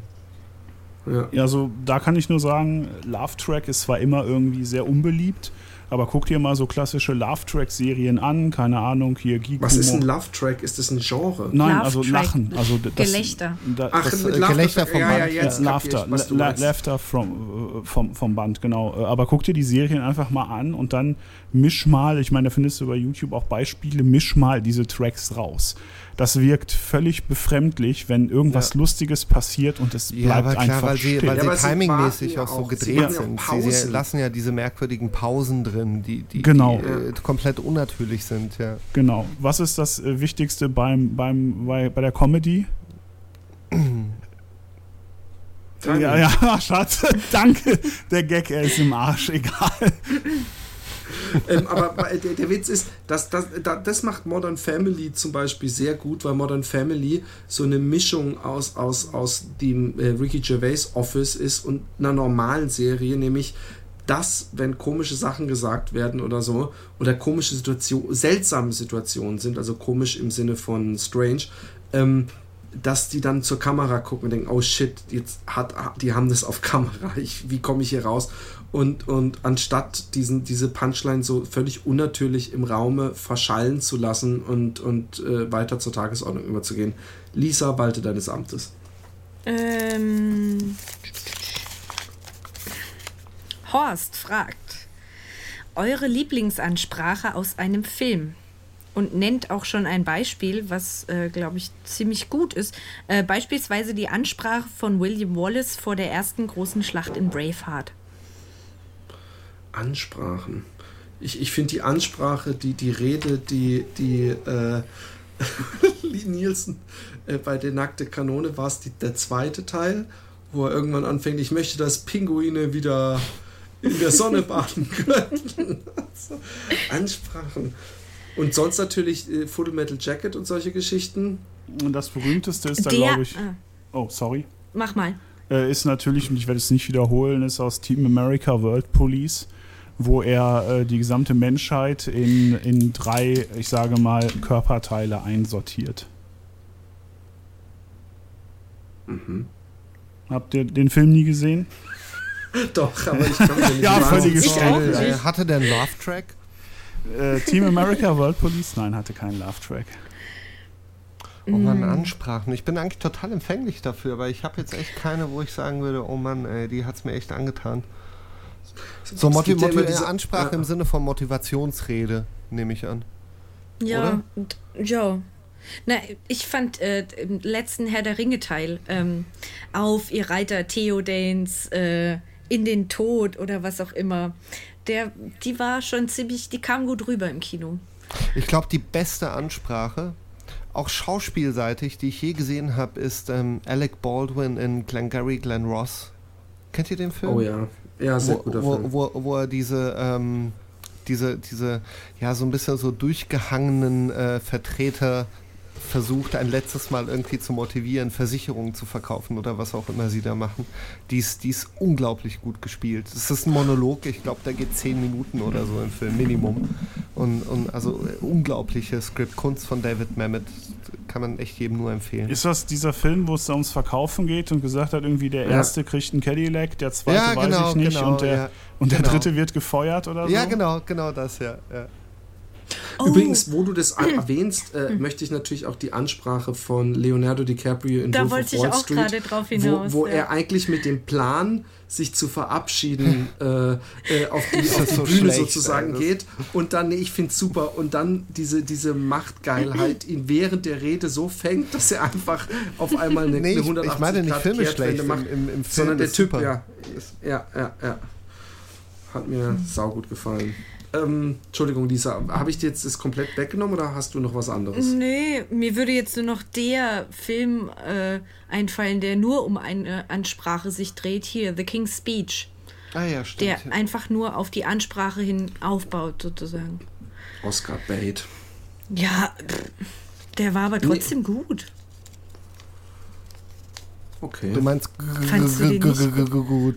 Ja. Ja, also da kann ich nur sagen, Love Track ist zwar immer irgendwie sehr unbeliebt, aber guck dir mal so klassische Love Track-Serien an, keine Ahnung, hier Geek Was ist ein Love Track? Ist das ein Genre? Nein, Love also Track. Lachen. Also das, Gelächter. Da, Ach, das, mit äh, Laughter- Gelächter vom ja, ja, Band. jetzt ja, kapier ich, Laughter, was du La- meinst. Laughter from, äh, vom, vom Band, genau. Äh, Aber guck dir die Serien einfach mal an und dann misch mal, ich meine, da findest du bei YouTube auch Beispiele, misch mal diese Tracks raus. Das wirkt völlig befremdlich, wenn irgendwas Ja. Lustiges passiert und es Ja, bleibt aber klar, einfach weil sie, still. weil Ja, sie aber sie timingmäßig warten auch so ja auch. Sie gedreht machen ja auch sind. Sie, sie Pausen. lassen ja diese merkwürdigen Pausen drin, die, die, Genau. die äh, komplett unnatürlich sind. Ja. Genau. Was ist das äh, Wichtigste beim, beim, bei, bei der Comedy? Timing. Ja, ja, Schatz, danke. Der Gag, er ist im Arsch, egal. ähm, aber der, der Witz ist, dass, dass, das macht Modern Family zum Beispiel sehr gut, weil Modern Family so eine Mischung aus, aus, aus dem äh, Ricky Gervais Office ist und einer normalen Serie, nämlich dass, wenn komische Sachen gesagt werden oder so, oder komische Situationen, seltsame Situationen sind, also komisch im Sinne von strange, ähm, dass die dann zur Kamera gucken und denken, oh shit, jetzt hat, die haben das auf Kamera, ich, wie komme ich hier raus? Und, und anstatt diesen, diese Punchline so völlig unnatürlich im Raume verschallen zu lassen und, und äh, weiter zur Tagesordnung überzugehen. Lisa, walte deines Amtes. Ähm, Horst fragt, eure Lieblingsansprache aus einem Film? Und nennt auch schon ein Beispiel, was, äh, glaube ich, ziemlich gut ist. Äh, beispielsweise die Ansprache von William Wallace vor der ersten großen Schlacht in Braveheart. Ansprachen. Ich, ich finde die Ansprache, die, die Rede, die, die äh, Lee Nielsen äh, bei der nackte Kanone, war es die, der zweite Teil, wo er irgendwann anfängt, ich möchte, dass Pinguine wieder in der Sonne baden können. Also, Ansprachen. Und sonst natürlich äh, Full Metal Jacket und solche Geschichten. Und das berühmteste ist da, Der- glaube ich. ah. Oh, sorry. Mach mal. Äh, ist natürlich, und ich werde es nicht wiederholen, ist aus Team America World Police, wo er äh, die gesamte Menschheit in, in drei, ich sage mal, Körperteile einsortiert. Mhm. Habt ihr den Film nie gesehen? Doch, aber ich kann mir nicht Ja, wahnsinnig völliges Ich auch vorstellen. nicht. Äh, Hatte der einen Love-Track? Äh, Team America World Police? Nein, hatte keinen Love-Track. Oh Mann, Ansprachen. Ich bin eigentlich total empfänglich dafür, weil ich habe jetzt echt keine, wo ich sagen würde, oh Mann, ey, die hat's mir echt angetan. So Es Motiv gibt ja immer Motiv diese- Ansprache ja. im Sinne von Motivationsrede, nehme ich an. Ja, Oder? und- ja. Na, ich fand äh, im letzten Herr der Ringe-Teil ähm, auf ihr Reiter Theodens äh, in den Tod oder was auch immer, der, die war schon ziemlich, die kam gut rüber im Kino. Ich glaube, die beste Ansprache, auch schauspielseitig, die ich je gesehen habe, ist ähm, Alec Baldwin in Glengarry Glen Ross. Kennt ihr den Film? Oh ja, ja, sehr wo, guter wo, Film. wo, wo er diese, ähm, diese, diese, ja, so ein bisschen so durchgehangenen äh, Vertreter versucht, ein letztes Mal irgendwie zu motivieren, Versicherungen zu verkaufen oder was auch immer sie da machen. Die ist, die ist unglaublich gut gespielt. Es ist ein Monolog, ich glaube, da geht zehn Minuten oder so im Film, Minimum. Und, und also äh, unglaubliche Skriptkunst von David Mamet, kann man echt jedem nur empfehlen. Ist das dieser Film, wo es da ums Verkaufen geht und gesagt hat, irgendwie der Ja. erste kriegt einen Cadillac, der zweite Ja, weiß genau, ich nicht genau, und der, ja. und der Genau. dritte wird gefeuert oder so? Ja, genau, genau das, ja. ja. Oh, Übrigens, wo du das erwähnst, äh, möchte ich natürlich auch die Ansprache von Leonardo DiCaprio in da Wolf wollte of ich Wall auch Street, gerade drauf hinaus. wo, wo ja. er eigentlich mit dem Plan, sich zu verabschieden, äh, äh, auf die, Das auf ist die so Bühne schlecht, sozusagen ey, das- geht und dann, nee, ich finde es super, und dann diese, diese Machtgeilheit ihn während der Rede so fängt, dass er einfach auf einmal eine, Nee, eine ich, hundertachtzig ich meine nicht Grad Filme Kehrtwende schlecht, macht, im, im, im Film sondern der ist Typ, super. ja, ja, ja, ja, hat mir saugut gefallen. Ähm, Entschuldigung, Lisa, habe ich dir jetzt das komplett weggenommen oder hast du noch was anderes? Nee, mir würde jetzt nur noch der Film äh, einfallen, der nur um eine Ansprache sich dreht. Hier, The King's Speech. Ah ja, stimmt. Der ja. einfach nur auf die Ansprache hin aufbaut, sozusagen. Oscar Bait. Ja, pff, der war aber trotzdem gut. Okay. Du meinst Fandst du den nicht gut?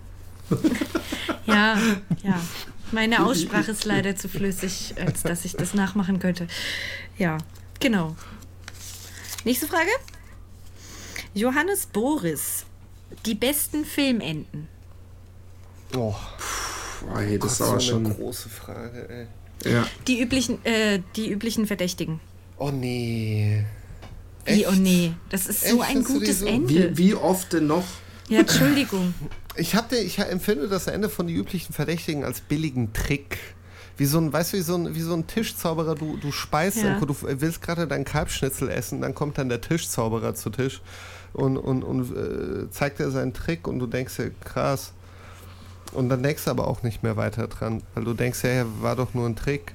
Ja, ja. Meine Aussprache ist leider zu flüssig, als dass ich das nachmachen könnte. Ja, genau. Nächste Frage. Johannes Boris. Die besten Filmenden. Oh, Boah, hey, das ist Gott, aber so eine schon. große Frage, ey. Ja. Die üblichen, äh, die üblichen Verdächtigen. Oh nee. Wie, Echt? oh nee, das ist so Echt? ein Findest du die gutes so? Ende. Wie, wie oft denn noch? Ja, Entschuldigung. Ich, hab den, ich empfinde das Ende von Die üblichen Verdächtigen als billigen Trick. Wie so ein, weißt du, wie so ein, wie so ein Tischzauberer, du, du speist, Ja. du willst gerade dein Kalbschnitzel essen, dann kommt dann der Tischzauberer zu Tisch und, und, und äh, zeigt dir seinen Trick und du denkst dir, krass. Und dann denkst du aber auch nicht mehr weiter dran, weil du denkst, ja, ja, war doch nur ein Trick.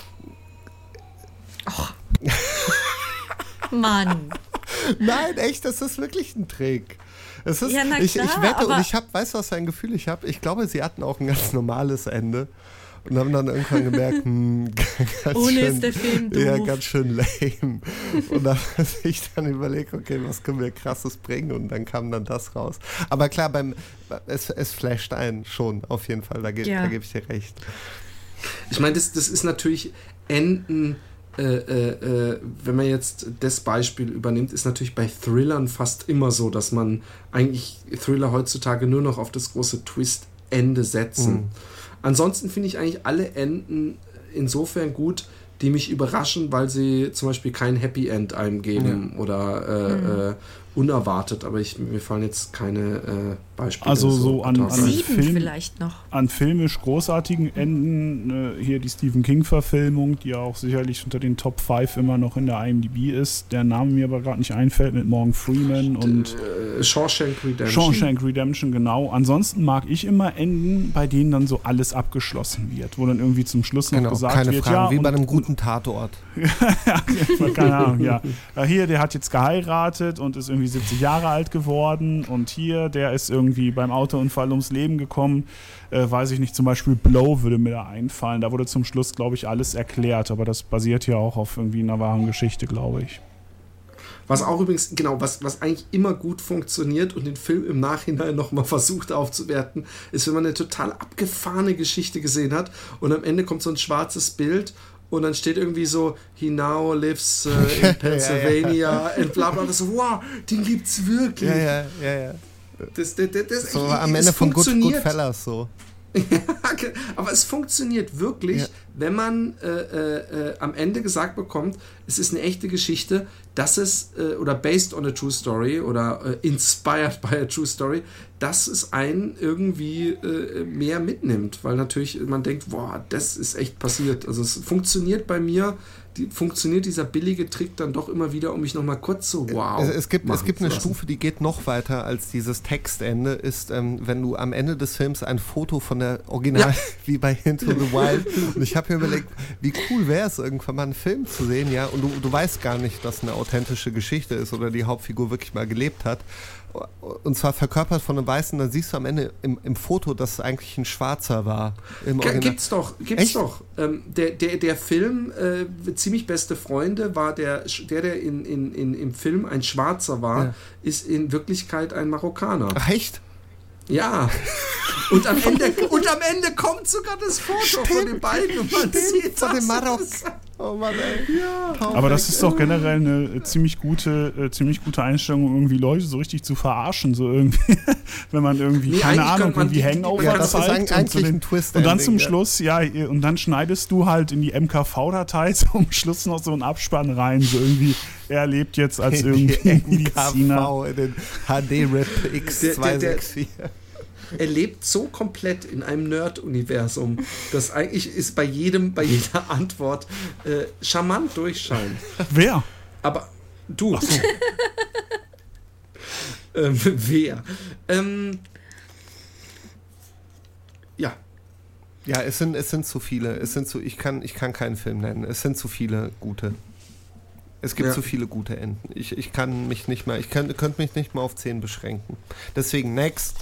Mann. Nein, echt, das ist wirklich ein Trick. Es ist, Ja, na ich, klar, ich wette und aber- ich habe, weißt du, was für ein Gefühl ich habe? Ich glaube, sie hatten auch ein ganz normales Ende und haben dann irgendwann gemerkt, hm, ganz Ohne schön, ist der Film doof. ja, ganz schön lame. Und dann haben sich dann überlegt, okay, was können wir krasses bringen? Und dann kam dann das raus. Aber klar, beim es, es flasht ein schon, auf jeden Fall, da, ge Ja. da gebe ich dir recht. Ich meine, das, das ist natürlich Enden, äh, äh, äh, wenn man jetzt das Beispiel übernimmt, ist natürlich bei Thrillern fast immer so, dass man eigentlich Thriller heutzutage nur noch auf das große Twist-Ende setzen. Mhm. Ansonsten finde ich eigentlich alle Enden insofern gut, die mich überraschen, weil sie zum Beispiel kein Happy End einem geben oder äh, äh, unerwartet, aber ich, mir fallen jetzt keine äh, Beispiele. Also so an, an Sieben Film, vielleicht noch. An filmisch großartigen Enden, äh, hier die Stephen King-Verfilmung, die ja auch sicherlich unter den Top fünf immer noch in der I M D B ist, der Name mir aber gerade nicht einfällt, mit Morgan Freeman und äh, Shawshank Redemption. Shawshank Redemption, genau. Ansonsten mag ich immer Enden, bei denen dann so alles abgeschlossen wird, wo dann irgendwie zum Schluss noch genau, gesagt keine wird, Fragen, ja, wie und, bei einem guten Tatort. ja, keine Ahnung, ja. Hier, der hat jetzt geheiratet und ist irgendwie siebzig Jahre alt geworden und hier, der ist irgendwie beim Autounfall ums Leben gekommen. Äh, weiß ich nicht, zum Beispiel Blow würde mir da einfallen. Da wurde zum Schluss, glaube ich, alles erklärt, aber das basiert ja auch auf irgendwie einer wahren Geschichte, glaube ich. Was auch übrigens, genau, was, was eigentlich immer gut funktioniert und den Film im Nachhinein nochmal versucht aufzuwerten, ist, wenn man eine total abgefahrene Geschichte gesehen hat und am Ende kommt so ein schwarzes Bild und dann steht irgendwie so, he now lives uh, in Pennsylvania ja, ja. und bla bla, das so, wow, den gibt's wirklich. Ja, ja, ja, ja. Das, das, das, das, so ich, am Ende von Good, Goodfellas so. Aber es funktioniert wirklich, ja. wenn man äh, äh, am Ende gesagt bekommt, es ist eine echte Geschichte, dass es, äh, oder based on a true story oder äh, inspired by a true story, dass es einen irgendwie äh, mehr mitnimmt, weil natürlich man denkt, boah, das ist echt passiert. Also es funktioniert bei mir, die, funktioniert dieser billige Trick dann doch immer wieder, um mich nochmal kurz so wow es, es gibt Es gibt eine lassen. Stufe, die geht noch weiter als dieses Textende, ist, ähm, wenn du am Ende des Films ein Foto von der Original, ja. wie bei Into the Wild, und ich habe mir überlegt, wie cool wäre es, irgendwann mal einen Film zu sehen, ja, und du, du weißt gar nicht, dass eine authentische Geschichte ist oder die Hauptfigur wirklich mal gelebt hat. Und zwar verkörpert von einem Weißen, dann siehst du am Ende im, im Foto, dass es eigentlich ein Schwarzer war. Im G- gibt's doch, gibt's Echt? doch. Ähm, der, der, der Film äh, Ziemlich beste Freunde war der, der, der in, in, in, im Film ein Schwarzer war, ja. ist in Wirklichkeit ein Marokkaner. Ach, echt? Ja. Und am Ende, und am Ende kommt sogar das Foto Stimmt. von den beiden und man sieht von das. dem Marok. Oh Mann, ey. Ja. Aber das ist doch generell eine ziemlich gute, äh, ziemlich gute Einstellung, um irgendwie Leute so richtig zu verarschen, so irgendwie, wenn man irgendwie, nee, keine Ahnung, irgendwie Hangover ja, das zeigt ist eigentlich und, so den, ein Twist und dann zum ja. Schluss, ja, und dann schneidest du halt in die M K V-Datei zum Schluss noch so einen Abspann rein, so irgendwie, er lebt jetzt als irgendwie Mediziner. in den H D-Rip X zwei sechs vier. Er lebt so komplett in einem Nerd-Universum, dass eigentlich ist bei jedem, bei jeder Antwort äh, charmant durchscheint. Wer? Aber du. Ach so. ähm, wer? Ähm, ja. Ja, es sind, es sind zu viele. Es sind zu, ich, kann, ich kann keinen Film nennen. Es sind zu viele gute. Es gibt ja. zu viele gute Enden. Ich, ich kann mich nicht mal, ich kann, könnte mich nicht mal auf zehn beschränken. Deswegen, next.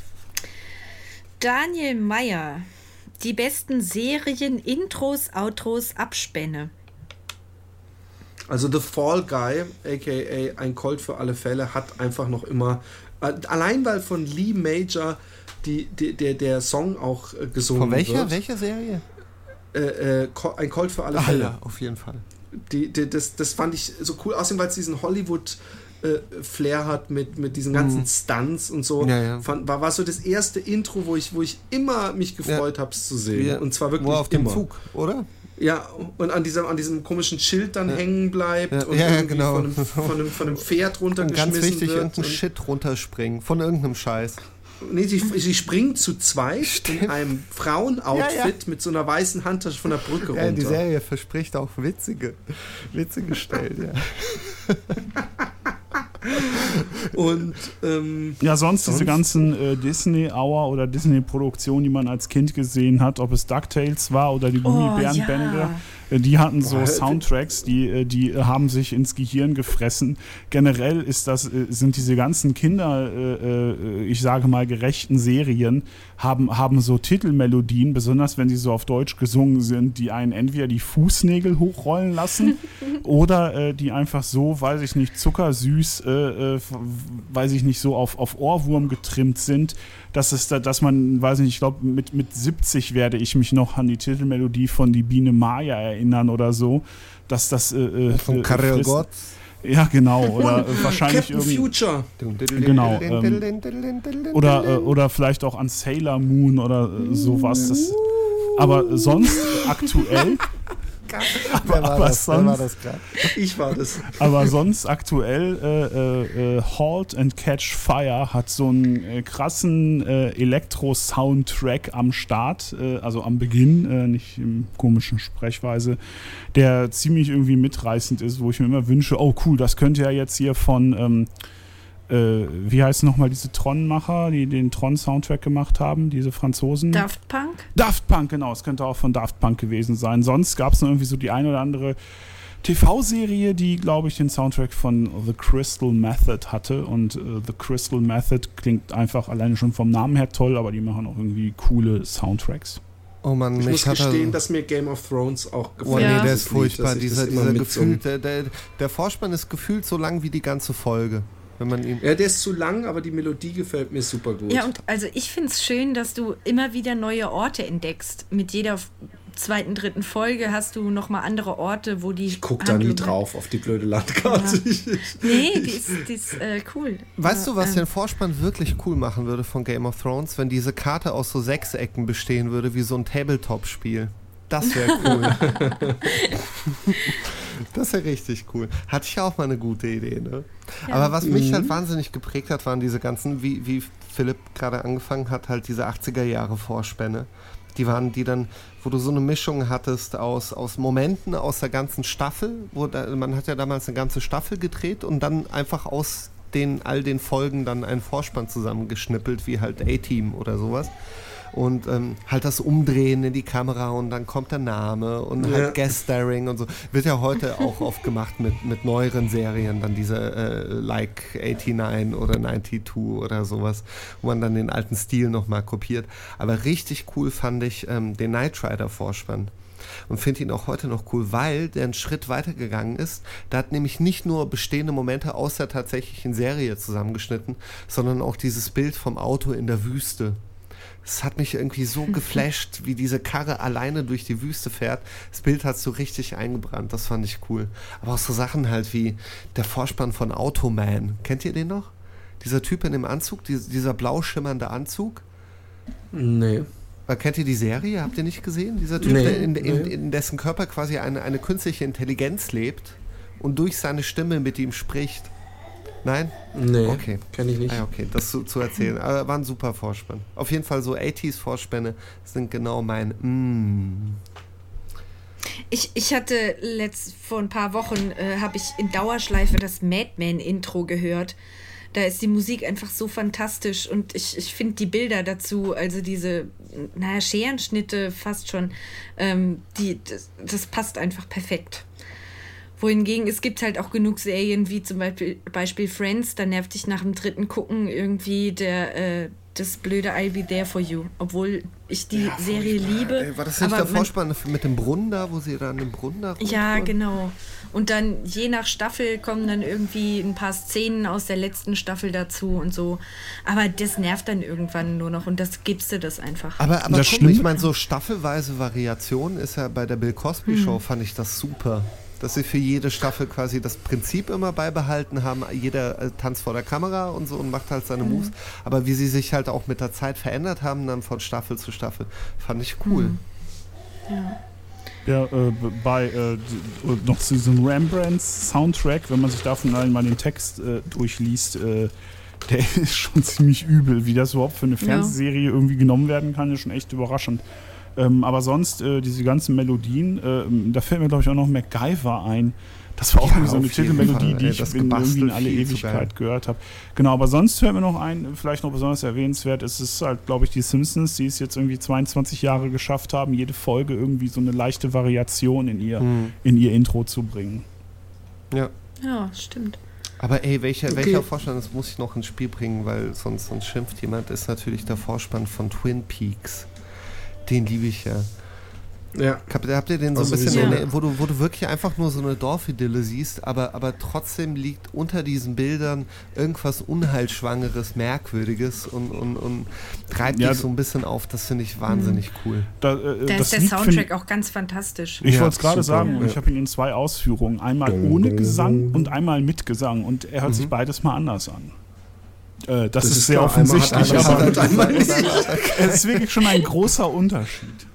Daniel Meyer. Die besten Serien, Intros, Outros, Abspänne. Also The Fall Guy, aka Ein Colt für alle Fälle, hat einfach noch immer, allein weil von Lee Major die, die, der, der Song auch äh, gesungen von welcher, wird. Von welcher Serie? Äh, äh, Ein Colt für alle ah, Fälle. Ja, auf jeden Fall. Die, die, das, das fand ich so cool, außerdem weil es diesen Hollywood äh, Flair hat mit, mit diesen ganzen mhm. Stunts und so. Ja, ja. Fand, war, war so das erste Intro, wo ich, wo ich immer mich gefreut ja. habe, es zu sehen. Ja. Und zwar wirklich Wo auf immer. dem Zug, oder? Ja, und an diesem, an diesem komischen Schild dann ja. hängen bleibt ja. und ja, irgendwie genau. von, einem, von, einem, von einem Pferd runtergeschmissen und ganz wichtig, wird. irgendein Shit runterspringen. Von irgendeinem Scheiß. Nee, sie, sie springen zu zweit Stimmt. in einem Frauenoutfit ja, ja. mit so einer weißen Handtasche von der Brücke ja, runter. Die Serie verspricht auch witzige, witzige Stellen, ja. Und ähm, ja, sonst, sonst diese ganzen äh, Disney-Hour oder Disney-Produktionen, die man als Kind gesehen hat, ob es DuckTales war oder die Gummibärenbände, oh, ja. die hatten so Boah, Soundtracks, die, die haben sich ins Gehirn gefressen. Generell ist das, sind diese ganzen Kinder, äh, ich sage mal, gerechten Serien, haben, haben so Titelmelodien, besonders wenn sie so auf Deutsch gesungen sind, die einen entweder die Fußnägel hochrollen lassen oder äh, die einfach so, weiß ich nicht, zuckersüß, äh, äh, weiß ich nicht, so auf, auf Ohrwurm getrimmt sind, dass es da, dass man, weiß ich nicht, ich glaube mit, mit siebzig werde ich mich noch an die Titelmelodie von Die Biene Maya erinnern oder so, dass das äh, von Karel Gott. Ja, genau, oder äh, wahrscheinlich Captain Future. Genau. Ähm, oder, äh, oder vielleicht auch an Sailor Moon oder äh, sowas. Das, aber sonst äh, aktuell aber, Wer war aber das? sonst, Wer war das gerade? Ich war das. Aber sonst aktuell äh, äh, Halt and Catch Fire hat so einen äh, krassen äh, Elektro-Soundtrack am Start, äh, also am Beginn, äh, nicht in komischen Sprechweise, der ziemlich irgendwie mitreißend ist, wo ich mir immer wünsche, oh cool, das könnte ja jetzt hier von ähm, Äh, wie heißen nochmal diese Tron-Macher, die den Tron-Soundtrack gemacht haben, diese Franzosen? Daft Punk? Daft Punk, genau. Es könnte auch von Daft Punk gewesen sein. Sonst gab es noch irgendwie so die eine oder andere T V-Serie, die, glaube ich, den Soundtrack von The Crystal Method hatte. Und äh, The Crystal Method klingt einfach alleine schon vom Namen her toll, aber die machen auch irgendwie coole Soundtracks. Oh Mann, ich mich muss hat gestehen, er, dass mir Game of Thrones auch gefällt. Oh nee, Ja. der ist furchtbar. Lied, dass ich Dieser, das immer dieser mitsumme. Gefühl, der, der, der Vorspann ist gefühlt so lang wie die ganze Folge. Wenn man ihn Ja, der ist zu lang, aber die Melodie gefällt mir super gut. Ja, und also ich finde es schön, dass du immer wieder neue Orte entdeckst. Mit jeder f- zweiten, dritten Folge hast du nochmal andere Orte, wo die ich gucke da nie Handlung- drauf auf die blöde Landkarte. Ja. Nee, die ist, die ist äh, cool. Weißt du, was ähm, den Vorspann wirklich cool machen würde von Game of Thrones? Wenn diese Karte aus so Sechsecken bestehen würde, wie so ein Tabletop-Spiel. Das wäre cool. Das wäre richtig cool. Hatte ich ja auch mal eine gute Idee, ne? Ja. Aber was mich Mhm. halt wahnsinnig geprägt hat, waren diese ganzen, wie, wie Philipp gerade angefangen hat, halt diese achtziger Jahre Vorspänne. Die waren die dann, wo du so eine Mischung hattest aus, aus Momenten aus der ganzen Staffel, wo da, man hat ja damals eine ganze Staffel gedreht und dann einfach aus den all den Folgen dann einen Vorspann zusammengeschnippelt, wie halt A-Team oder sowas. Und ähm, halt das Umdrehen in die Kamera und dann kommt der Name und Ja. halt Guest-Starring und so. Wird ja heute auch oft gemacht mit, mit neueren Serien, dann diese äh, Like neunundachtzig oder zweiundneunzig oder sowas, wo man dann den alten Stil nochmal kopiert. Aber richtig cool fand ich ähm, den Knight Rider-Vorspann. Und finde ihn auch heute noch cool, weil der einen Schritt weiter gegangen ist. Der hat nämlich nicht nur bestehende Momente aus der tatsächlichen Serie zusammengeschnitten, sondern auch dieses Bild vom Auto in der Wüste. Es hat mich irgendwie so geflasht, wie diese Karre alleine durch die Wüste fährt. Das Bild hat so richtig eingebrannt, das fand ich cool. Aber auch so Sachen halt wie der Vorspann von Automan. Kennt ihr den noch? Dieser Typ in dem Anzug, dieser, dieser blau schimmernde Anzug. Nee. Äh, Kennt ihr die Serie? Habt ihr nicht gesehen? Dieser Typ, Nee, der in, in, nee. in dessen Körper quasi eine, eine künstliche Intelligenz lebt und durch seine Stimme mit ihm spricht. Nein? Nee, Okay. kenne ich nicht. Ah, okay, das zu, zu erzählen. Aber war ein super Vorspann. Auf jeden Fall so achtziger-Vorspänne sind genau mein mm. Ich, ich hatte letzt, vor ein paar Wochen, äh, habe ich in Dauerschleife das Madman-Intro gehört. Da ist die Musik einfach so fantastisch und ich, ich finde die Bilder dazu, also diese, naja, Scherenschnitte fast schon, ähm, die, das, das passt einfach perfekt. Wohingegen, es gibt halt auch genug Serien, wie zum Beispiel, Beispiel Friends, da nervt dich nach dem dritten Gucken irgendwie der, äh, das blöde I'll Be There For You. Obwohl ich die Ja, Serie furchtbar. liebe. Ey, war das nicht aber der man- Vorspann mit dem Brunnen da, wo sie da an dem Brunnen da Ja, rumtouren? genau. Und dann je nach Staffel kommen dann irgendwie ein paar Szenen aus der letzten Staffel dazu und so. Aber das nervt dann irgendwann nur noch und das gibst du das einfach. Aber, aber Das guck, Schlimme- ich meine, so staffelweise Variation ist ja bei der Bill Cosby Hm. Show, fand ich das super. Dass sie für jede Staffel quasi das Prinzip immer beibehalten haben. Jeder äh, tanzt vor der Kamera und so und macht halt seine Moves. Aber wie sie sich halt auch mit der Zeit verändert haben, dann von Staffel zu Staffel, fand ich cool. Ja. Ja, äh, b- bei äh, d- noch zu diesem Rembrandt-Soundtrack, wenn man sich davon einmal den Text äh, durchliest, äh, der ist schon ziemlich übel. Wie das überhaupt für eine Fernsehserie irgendwie genommen werden kann, ist schon echt überraschend. Ähm, aber sonst, äh, diese ganzen Melodien, äh, da fällt mir, glaube ich, auch noch MacGyver ein. Das war auch Ja, irgendwie so eine auf jeden Titelmelodie, Fall, die ey, ich das in, irgendwie in Gebastel alle viel zu Ewigkeit geil. gehört habe. Genau, aber sonst fällt mir noch ein, vielleicht noch besonders erwähnenswert, es ist halt, glaube ich, die Simpsons, die es jetzt irgendwie zweiundzwanzig Jahre geschafft haben, jede Folge irgendwie so eine leichte Variation in ihr, Mhm. in ihr Intro zu bringen. Ja. Ja, stimmt. Aber ey, welcher, Okay. welcher Vorspann, das muss ich noch ins Spiel bringen, weil sonst, sonst schimpft jemand, ist natürlich der Vorspann von Twin Peaks. Den liebe ich ja. Ja. Habt, habt ihr den so ein Also bisschen, sowieso. in der, wo, du, wo du wirklich einfach nur so eine Dorfidylle siehst, aber, aber trotzdem liegt unter diesen Bildern irgendwas Unheilschwangeres, Merkwürdiges und, und, und treibt Ja, dich so ein bisschen auf. Das finde ich wahnsinnig cool. Da, äh, Da das ist der Lied Soundtrack find- auch ganz fantastisch. Ich Ja, wollte es gerade super, sagen, und ja. ich habe ihn in zwei Ausführungen. Einmal ohne Gesang und einmal mit Gesang. Und er hört sich beides mal anders an. Äh, das, Das ist ist sehr klar, einmal hat offensichtlich, einer aber Sound, einmal nicht. es ist wirklich schon ein großer Unterschied.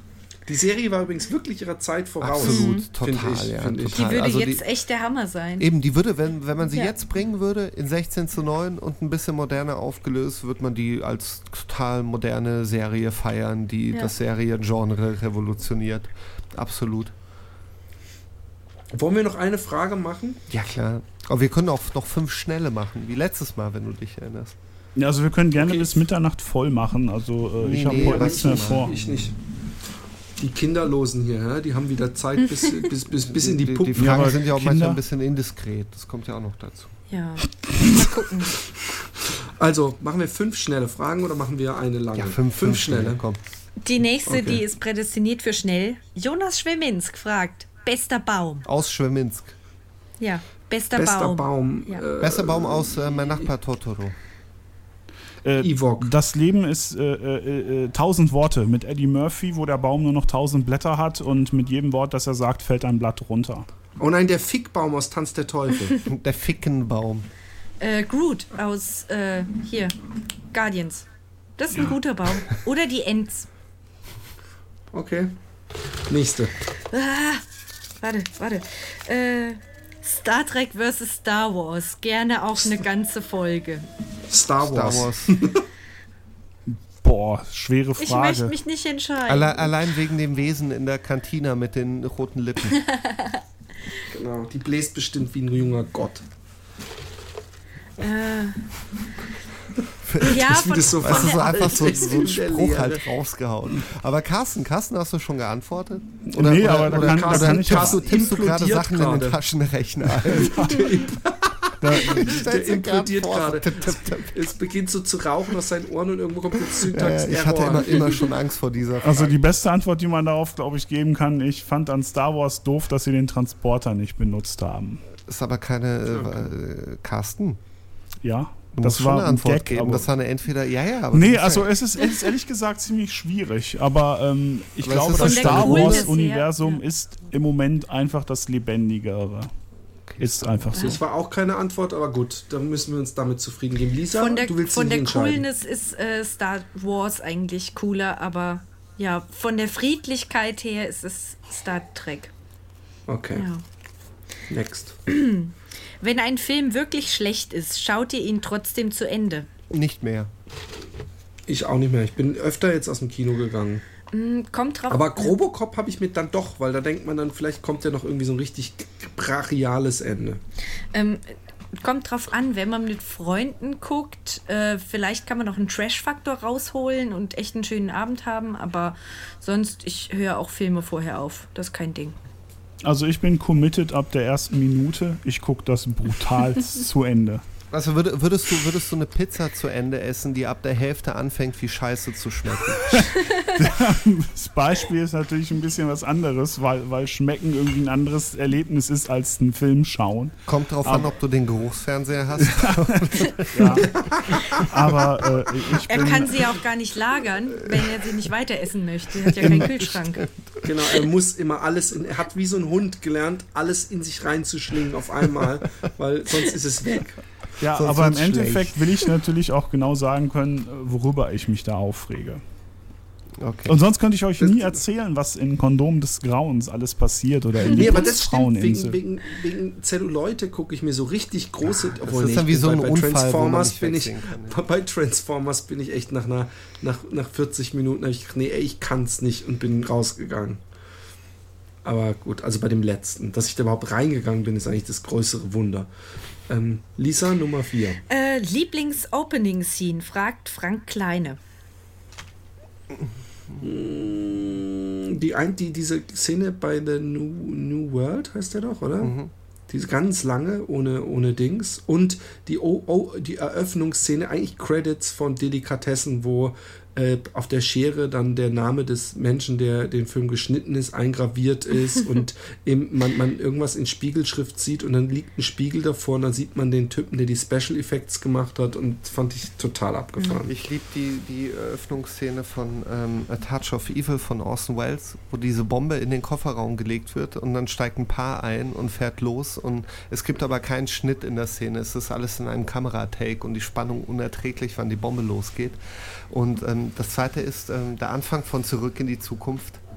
Die Serie war übrigens wirklich ihrer Zeit voraus. Absolut, mhm. total, ich, ja, total. Die würde also jetzt die, echt der Hammer sein. Eben, die würde, wenn, wenn man sie Ja. jetzt bringen würde, in sechzehn zu neun und ein bisschen moderner aufgelöst, würde man die als total moderne Serie feiern, die Ja. das Seriengenre revolutioniert. Absolut. Wollen wir noch eine Frage machen? Ja, klar. Aber wir können auch noch fünf schnelle machen, wie letztes Mal, wenn du dich erinnerst. Ja, also wir können gerne Okay. bis Mitternacht voll machen. Also äh, Nee, ich habe nee, heute aber nichts ich mehr nicht. vor. Ich nicht. Die Kinderlosen hier, hä? Die haben wieder Zeit bis, bis, bis, bis in die Die, Puppen. die Fragen Ja, aber sind ja auch Kinder- manchmal ein bisschen indiskret. Das kommt ja auch noch dazu. Ja, mal gucken. Also, machen wir fünf schnelle Fragen oder machen wir eine lange? Ja, fünf, fünf schnelle, komm. Die nächste, Okay. die ist prädestiniert für schnell. Jonas Schweminsk fragt, bester Baum. Aus Schweminsk. Ja, bester, Bester Baum. Baum. Ja. Äh, Bester Baum aus äh, Mein Nachbar Totoro. Äh, Ewok. Das Leben ist äh, äh, äh, tausend Worte mit Eddie Murphy, wo der Baum nur noch tausend Blätter hat und mit jedem Wort, das er sagt, fällt ein Blatt runter. Oh nein, der Fickbaum aus Tanz der Teufel. Der Fickenbaum. Äh, Groot aus, äh, hier, Guardians. Das ist ein guter Baum. Oder die Ents. Okay. Nächste. Ah, warte, warte. Äh, Star Trek versus Star Wars. Gerne auch eine ganze Folge. Star Wars. Star Wars. Boah, schwere Ich Frage. möchte mich nicht entscheiden. Alle, allein wegen dem Wesen in der Kantina mit den roten Lippen. Genau. Die bläst bestimmt wie ein junger Gott. Äh, ja, Das, wie von, das so Weißt du, so veraltet einfach so, ist so einen in der Spruch Lehre. halt rausgehauen. Aber Carsten, Carsten, hast du schon geantwortet? Nee, aber da kann- da kann ich tippst du, ja- tippst du gerade implodiert Sachen in gerade. den Taschenrechner ein? Da, Der implodiert gerade. Tipp, tipp, tipp. Es beginnt so zu rauchen aus seinen Ohren und irgendwo kommt jetzt Ja, ja, Syntax-Error. ich hatte immer, immer schon Angst vor dieser Frage. also die beste Antwort, die man darauf, glaube ich, geben kann, ich fand an Star Wars doof, dass sie den Transporter nicht benutzt haben. ist aber keine äh, Carsten. Ja, Du das musst war schon eine ein Antwort Gag, geben. aber Das war eine entweder ja, ja. Aber nee, das ist also ja, es ist, es ist ehrlich gesagt ziemlich schwierig, aber ähm, ich Aber es glaube, ist das Von der Star Coolness Wars her, Universum ja. ist im Moment einfach das Lebendigere. Ist einfach so. Das war auch keine Antwort, aber gut, dann müssen wir uns damit zufrieden geben. Lisa, von der, du willst von dich der entscheiden. Coolness ist äh, Star Wars eigentlich cooler, aber ja, von der Friedlichkeit her ist es Star Trek. Okay, Ja. next. Wenn ein Film wirklich schlecht ist, schaut ihr ihn trotzdem zu Ende. nicht mehr. Ich auch nicht mehr. Ich bin öfter jetzt aus dem Kino gegangen. Hm, kommt drauf Aber Grobocop habe ich mit dann doch, weil da denkt man dann, vielleicht kommt ja noch irgendwie so ein richtig brachiales Ende. Ähm, kommt drauf an, wenn man mit Freunden guckt, äh, vielleicht kann man noch einen Trash-Faktor rausholen und echt einen schönen Abend haben, aber sonst, ich höre auch Filme vorher auf. Das ist kein Ding. Also ich bin committed ab der ersten Minute. Ich gucke das brutal zu Ende. Also würd, würdest, du, würdest du eine Pizza zu Ende essen, die ab der Hälfte anfängt, wie scheiße zu schmecken? Das Beispiel ist natürlich ein bisschen was anderes, weil, weil Schmecken irgendwie ein anderes Erlebnis ist als ein Film schauen. Kommt drauf an, ob du den Geruchsfernseher hast. Ja. Aber äh, ich Er bin... kann sie ja auch gar nicht lagern, wenn er sie nicht weiter essen möchte. Er hat ja keinen Kühlschrank. Genau, er muss immer alles, in, er hat wie so ein Hund gelernt, alles in sich reinzuschlingen auf einmal, weil sonst ist es weg. Ja, Sonst aber im wird's Endeffekt schlecht. will ich natürlich auch genau sagen können, worüber ich mich da aufrege. Okay. Und sonst könnte ich euch Das- nie erzählen, was in Kondom des Grauens alles passiert oder in Nee, die aber das stimmt, wegen, Fraueninsel. wegen, wegen Zelluleute gucke ich mir so richtig große, das obwohl, ist nee, dann wie ich so bin ein bei, bei Unfall, wo man Transformers nicht bin ich, wegsehen kann, bei Transformers bin ich echt nach einer, nach, nach vierzig Minuten, habe ich gedacht, nee, ey, ich kann's nicht und bin rausgegangen. Aber gut, also bei dem letzten, dass ich da überhaupt reingegangen bin, ist eigentlich das größere Wunder. Ähm, Lisa, Nummer vier. Äh, Lieblings-Opening-Scene, fragt Frank Kleine. Die, ein, die diese Szene bei The New, New World heißt der doch, oder? Mhm. Diese ganz lange, ohne, ohne Dings. Und die, o, o, die Eröffnungsszene, eigentlich Credits von Delikatessen, wo äh, auf der Schere dann der Name des Menschen, der den Film geschnitten ist, eingraviert ist und eben man, man irgendwas in Spiegelschrift sieht und dann liegt ein Spiegel davor und dann sieht man den Typen, der die Special Effects gemacht hat und das fand ich total abgefahren. Ich liebe die, die Eröffnungsszene von ähm, A Touch of Evil von Orson Welles, wo diese Bombe in den Kofferraum gelegt wird und dann steigt ein Paar ein und fährt los und es gibt aber keinen Schnitt in der Szene. Es ist alles in einem Kameratake und die Spannung unerträglich, wann die Bombe losgeht. Und ähm, das zweite ist ähm, der Anfang von Zurück in die Zukunft,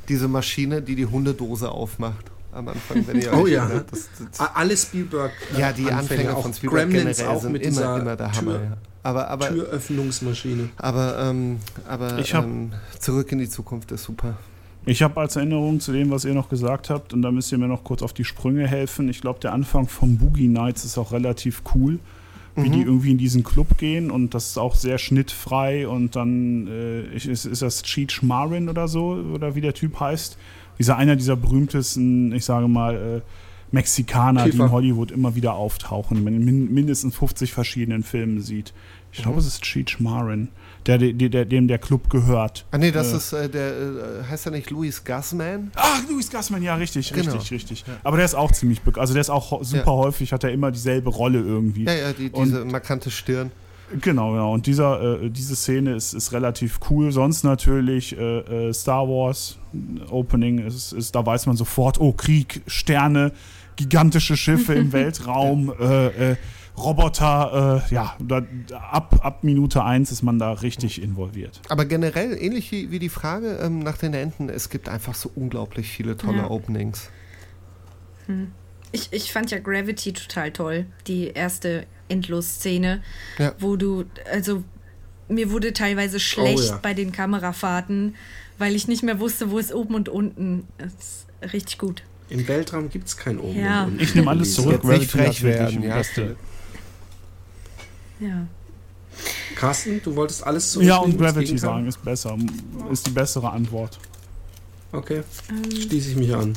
diese Maschine, die die Hundedose aufmacht. Am Anfang, wenn ihr Oh euch ja, erinnert, das, das, alle Spielberg ja, die Anfänge auch von Spielberg Gremlins generell auch sind mit immer, dieser immer der Tür, Hammer. Ja. Aber, aber, Türöffnungsmaschine. aber, ähm, aber Ich hab- ähm, Zurück in die Zukunft ist super. Ich habe als Erinnerung zu dem, was ihr noch gesagt habt, und da müsst ihr mir noch kurz auf die Sprünge helfen. Ich glaube, der Anfang vom Boogie Nights ist auch relativ cool, wie Mhm. die irgendwie in diesen Club gehen, und das ist auch sehr schnittfrei, und dann äh, ist, ist das Cheech Marin oder so, oder wie der Typ heißt. Dieser einer dieser berühmtesten, ich sage mal, äh, Mexikaner, die Kiefer. in Hollywood immer wieder auftauchen, die man in min mindestens fünfzig verschiedenen Filmen sieht. Ich glaube, es ist Cheech Marin, der, der, der, dem der Club gehört. Ah nee, das Äh, ist äh, der, äh, heißt er nicht Louis Gassman? Ach, Louis Gassman, ja, richtig, Genau. richtig, richtig. Aber der ist auch ziemlich bekannt. Also der ist auch ho- super Ja. häufig, hat er immer dieselbe Rolle irgendwie. Ja, ja, die, diese markante Stirn. Genau, genau. Und dieser, äh, diese Szene ist, ist relativ cool. Sonst natürlich äh, äh, Star Wars Opening, ist, ist, da weiß man sofort, oh, Krieg, Sterne, gigantische Schiffe im Weltraum, äh, äh, Roboter, äh, ja, da, ab, ab Minute eins ist man da richtig involviert. Aber generell, ähnlich wie, wie die Frage ähm, nach den Enden, es gibt einfach so unglaublich viele tolle Ja. Openings. Ich, ich fand ja Gravity total toll, die erste Endlos-Szene, Ja. wo du, also mir wurde teilweise schlecht Oh ja. bei den Kamerafahrten, weil ich nicht mehr wusste, wo ist oben und unten. Das ist richtig gut. Im Weltraum gibt es kein Oben Ja. und Unten. Ich nehme alles zurück. Jetzt nicht Gravity hat frech wirklich werden, die ja. beste- Ja. Carsten, du wolltest alles Ja, zurücknehmen, und das Gravity Gegenteil? sagen ist besser, ist die bessere Antwort. Okay, schließe ich mich an.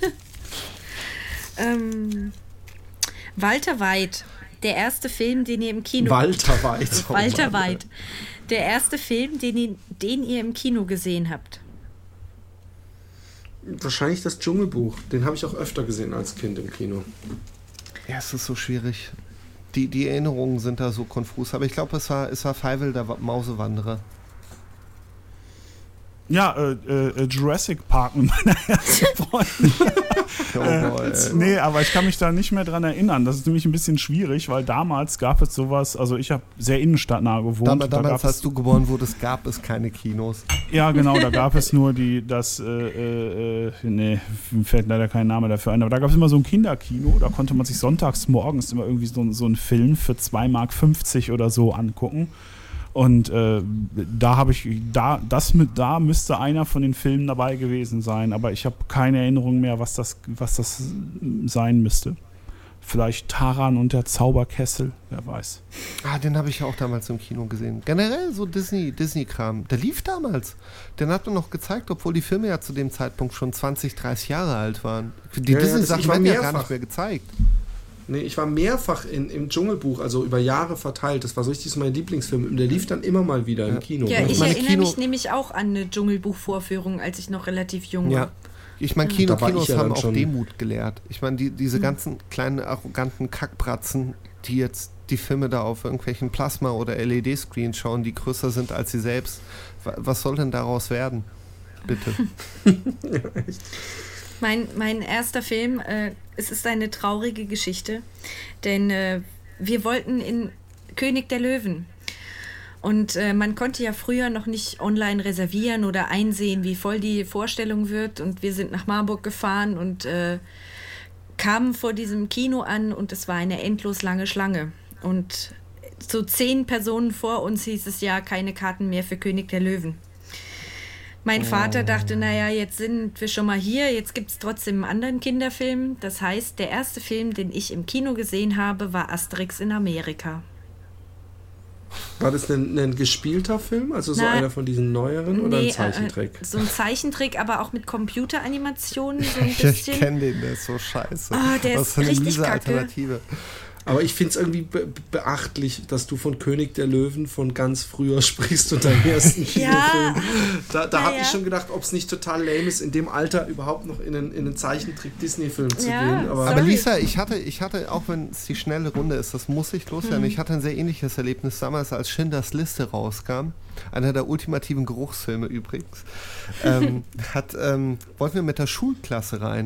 Ähm, Walter Weid, der erste Film, den ihr im Kino... Walter Weid. Oh Walter Mann. Weid. Der erste Film, den, ihr- den ihr im Kino gesehen habt. Wahrscheinlich das Dschungelbuch. Den habe ich auch öfter gesehen als Kind im Kino. Ja, es ist so schwierig. Die, die Erinnerungen sind da so konfus. Aber ich glaube, es war, es war Feivel, der Wa- Mausewanderer. Ja, äh, äh, Jurassic Park mit meiner ersten Freundin. Oh, Äh, boy, ey. nee, aber ich kann mich da nicht mehr dran erinnern. Das ist nämlich ein bisschen schwierig, weil damals gab es sowas, also ich habe sehr innenstadtnah gewohnt. Dam da damals, gab es, als du geboren wurdest, gab es keine Kinos. ja, genau, da gab es nur die, das, äh, äh, äh, nee, mir fällt leider kein Name dafür ein, aber da gab es immer so ein Kinderkino, da konnte man sich sonntags morgens immer irgendwie so, so einen Film für zwei Mark fünfzig oder so angucken. Und äh, da habe ich, da, das mit, da müsste einer von den Filmen dabei gewesen sein, aber ich habe keine Erinnerung mehr, was das, was das sein müsste. Vielleicht Taran und der Zauberkessel, wer weiß. Ah, den habe ich ja auch damals im Kino gesehen. Generell so Disney, Disney-Kram. Der lief damals. Den hat man noch gezeigt, obwohl die Filme ja zu dem Zeitpunkt schon zwanzig, dreißig Jahre alt waren. Die Ja, ja, das- Disney-Sachen ich war werden ja gar mehrfach. nicht mehr gezeigt. Nee, ich war mehrfach in, im Dschungelbuch, also über Jahre verteilt. Das war so richtig so mein Lieblingsfilm. Und der lief dann immer mal wieder im Kino. Ja, ich meine, erinnere Kino- mich nämlich auch an eine Dschungelbuch-Vorführung, als ich noch relativ jung Ja. war. Ich meine, Da Kino, war ich Kinos ja haben dann auch schon- Demut gelehrt. Ich meine, die, diese ganzen kleinen, arroganten Kackbratzen, die jetzt die Filme da auf irgendwelchen Plasma- oder L E D-Screens schauen, die größer sind als sie selbst. Wa- Was soll denn daraus werden? Bitte. Mein, mein erster Film, äh, es ist eine traurige Geschichte, denn äh, wir wollten in König der Löwen. Und äh, man konnte ja früher noch nicht online reservieren oder einsehen, wie voll die Vorstellung wird. Und wir sind nach Marburg gefahren und äh, kamen vor diesem Kino an und es war eine endlos lange Schlange. Und so zehn Personen vor uns hieß es ja, keine Karten mehr für König der Löwen. Mein Vater dachte, naja, jetzt sind wir schon mal hier, jetzt gibt es trotzdem einen anderen Kinderfilm. Das heißt, der erste Film, den ich im Kino gesehen habe, war Asterix in Amerika. War das ein, ein gespielter Film? Also so Na, einer von diesen neueren oder ein Nee, Zeichentrick? Äh, so ein Zeichentrick, aber auch mit Computeranimationen, so ein Ich bisschen. kenne den, der ist so scheiße. Ah, der Was ist für eine richtig miese kacke. Alternative. Aber ich finde es irgendwie be beachtlich, dass du von König der Löwen von ganz früher sprichst und deinem ersten Kinofilm. Da, da habe naja. ich schon gedacht, ob es nicht total lame ist, in dem Alter überhaupt noch in einen, in einen Zeichentrick-Disney-Film zu Ja, gehen. Aber, Aber Sorry. Lisa, ich hatte, ich hatte, auch wenn es die schnelle Runde ist, das muss ich loswerden, ich hatte ein sehr ähnliches Erlebnis damals, als Schindlers Liste rauskam. Einer der ultimativen Geruchsfilme übrigens. ähm, hat, ähm, wollten wir mit der Schulklasse rein.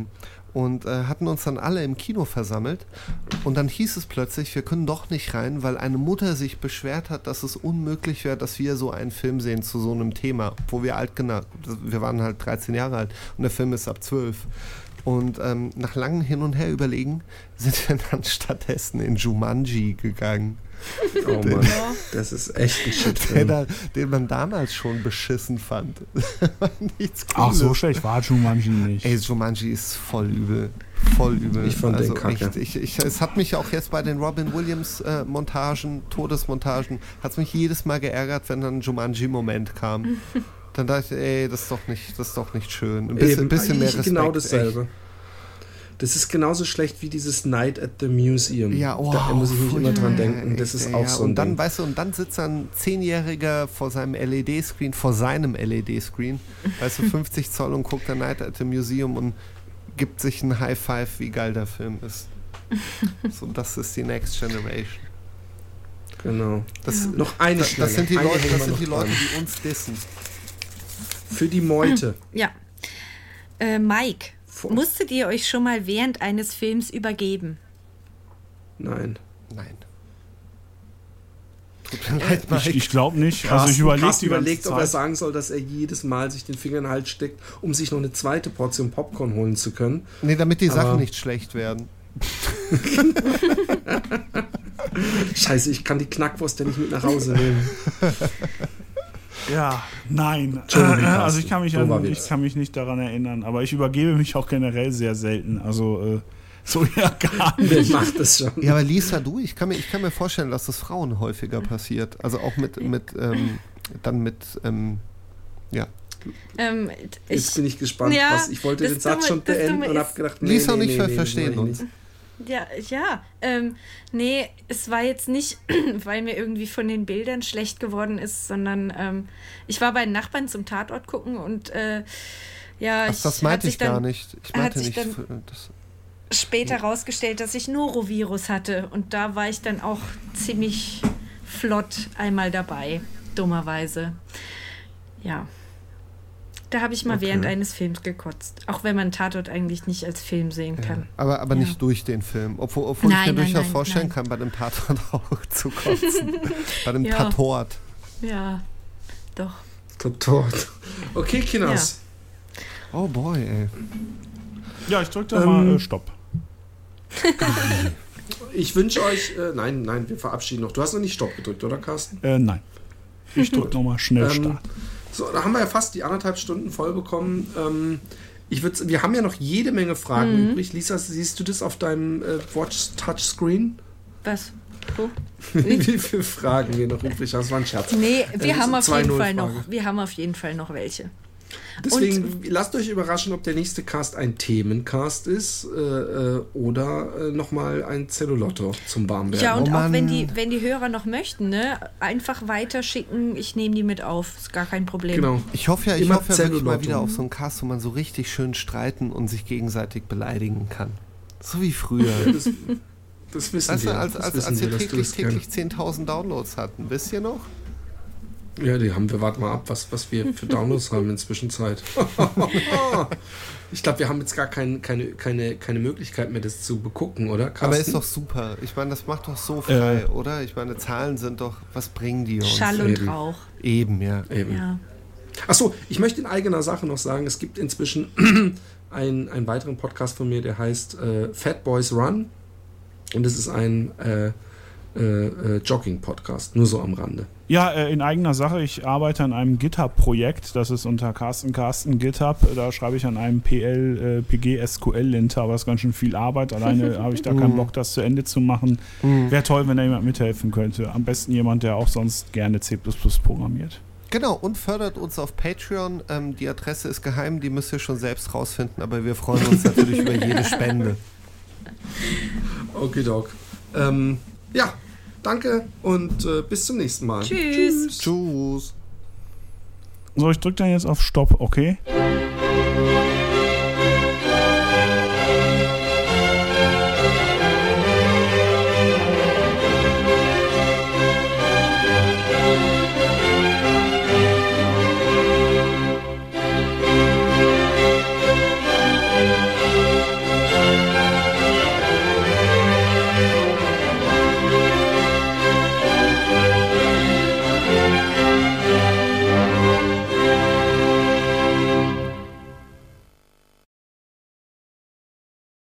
und äh, hatten uns dann alle im Kino versammelt und dann hieß es plötzlich, wir können doch nicht rein, weil eine Mutter sich beschwert hat, dass es unmöglich wäre, dass wir so einen Film sehen zu so einem Thema, wo wir alt genug, wir waren halt dreizehn Jahre alt und der Film ist ab zwölf. Und ähm, nach langem Hin und Her überlegen, sind wir dann stattdessen in Jumanji gegangen. Oh Mann, das ist echt ein Shitfilm. Den, den man damals schon beschissen fand. Nichts Ach, so schlecht war Jumanji nicht. Ey, Jumanji ist voll übel. Voll übel. Ich fand also den kacke. echt, ich, ich, es hat mich auch jetzt bei den Robin Williams äh, Montagen, Todesmontagen, hat es mich jedes Mal geärgert, wenn dann ein Jumanji-Moment kam. Dann dachte ich, ey, das ist doch nicht, das ist doch nicht schön. Ein bisschen, Eben, bisschen mehr Respekt. Genau dasselbe. Echt. Das ist genauso schlecht wie dieses Night at the Museum. Ja, oh, da muss ich mich immer dran denken. echt, Das ist ey, auch ja. so ein Und dann, Ding. weißt du, und dann sitzt ein Zehnjähriger vor seinem L E D-Screen, vor seinem L E D-Screen, weißt du, fünfzig Zoll und guckt dann Night at the Museum und gibt sich ein High Five, wie geil der Film ist. So, das ist die Next Generation. Genau. Das, Ja. Noch eine das, schnelle. das sind die Eine Leute, hängen das wir sind noch die Leute, dran. die uns dissen. Für die Meute. Ja. Äh, Mike, Vor- musstet ihr euch schon mal während eines Films übergeben? Nein. Nein. Tut mir leid, Mike. Ich, ich glaube nicht. Carsten, Also ich überlege Carsten die ganze überlegt, ob er Zeit. sagen soll, dass er jedes Mal sich den Finger in den Hals steckt, um sich noch eine zweite Portion Popcorn holen zu können. Nee, damit die Aber- Sachen nicht schlecht werden. Scheiße, ich kann die Knackwurst ja nicht mit nach Hause nehmen. Ja, nein. Entschuldigung, Äh, also Carsten. ich kann, mich Dober an, Witz. ich kann mich nicht daran erinnern, aber ich übergebe mich auch generell sehr selten. Also äh, so ja gar Wer nicht. macht das schon? Ja, aber Lisa, du, ich kann mir, ich kann mir vorstellen, dass das Frauen häufiger passiert. Also auch mit, mit ähm, dann mit, ähm, ja. Ähm, ich, Jetzt bin ich gespannt. Ja, was, ich wollte das den Satz Dumme- schon das beenden Dumme und ist- habe gedacht, nee, Lisa und nee, ich nee, nee, verstehen nee, uns. nee. Ja, ja. Ähm, nee, es war jetzt nicht, weil mir irgendwie von den Bildern schlecht geworden ist, sondern ähm, ich war bei den Nachbarn zum Tatort gucken und äh, ja, Ach, ich das hat meinte sich ich gar dann nicht. Ich hat meinte sich nicht. dann- für- Das, später rausgestellt, dass ich Norovirus hatte und da war ich dann auch ziemlich flott einmal dabei, dummerweise. Ja. Da habe ich mal Okay. während eines Films gekotzt. Auch wenn man Tatort eigentlich nicht als Film sehen kann. ja. Aber, aber Ja. nicht durch den Film. Obwohl, obwohl Nein, ich mir nein, durchaus nein, vorstellen nein. kann, bei dem Tatort auch zu kotzen. Bei dem Ja. Tatort. Ja, doch. Tot. Okay, Kinos. Oh boy, ey. Ja, ich drücke da Ähm, mal äh, Stopp. Ich wünsche euch, äh, nein, nein, wir verabschieden noch. Du hast noch nicht Stopp gedrückt, oder Carsten? Äh, nein. Ich drücke nochmal schnell Ähm, Start. So, da haben wir ja fast die anderthalb Stunden voll bekommen. Ähm, ich würd, wir haben ja noch jede Menge Fragen Mhm. übrig. Lisa, siehst du das auf deinem äh, Watch-Touchscreen? Was? Wo? Wie viele Fragen wir noch übrig haben? Das war ein Scherz. Nee, wir Äh, haben auf zwei jeden Null Fall Frage. noch, wir haben auf jeden Fall noch welche. Deswegen lasst euch überraschen, ob der nächste Cast ein Themencast ist äh, äh, oder äh, nochmal ein Cellulotto zum Warmwerden. Ja, und Oh auch Mann. wenn die, wenn die Hörer noch möchten, ne, einfach weiterschicken. Ich nehme die mit auf. Ist gar kein Problem. Genau. Ich hoffe ja, ich Immer hoffe ja wirklich mal Zellulotto. wieder auf so einen Cast, wo man so richtig schön streiten und sich gegenseitig beleidigen kann. So wie früher. Das, das wissen Weißt wir. du, als, das als, wissen als wir dass du täglich, das kennst. täglich zehntausend Downloads hatten. Wisst ihr noch? Ja, die haben wir. Warten mal ab, was, was wir für Downloads haben in der Zwischenzeit. Ich glaube, wir haben jetzt gar kein, keine, keine, keine Möglichkeit mehr, das zu begucken, oder? Carsten? Aber ist doch super. Ich meine, das macht doch so frei, oder? Ich meine, Zahlen sind doch, was bringen die uns? Schall und Eben. Rauch. Eben, ja. Eben. Ja. Achso, ich möchte in eigener Sache noch sagen, es gibt inzwischen einen, einen weiteren Podcast von mir, der heißt äh, Fat Boys Run. Und es ist ein äh, äh, äh, Jogging-Podcast, nur so am Rande. Ja, äh, in eigener Sache. Ich arbeite an einem GitHub-Projekt. Das ist unter Carsten Carsten GitHub. Da schreibe ich an einem P L, äh, P G S Q L-Linter, aber das ist ganz schön viel Arbeit. Alleine habe ich da keinen Bock, das zu Ende zu machen. Wäre toll, wenn da jemand mithelfen könnte. Am besten jemand, der auch sonst gerne C plus plus programmiert. Genau, und fördert uns auf Patreon. Ähm, die Adresse ist geheim, die müsst ihr schon selbst rausfinden, aber wir freuen uns natürlich über jede Spende. Okay, Doc. Ähm, ja, danke und äh, bis zum nächsten Mal. Tschüss. Tschüss. So, ich drücke dann jetzt auf Stopp, okay?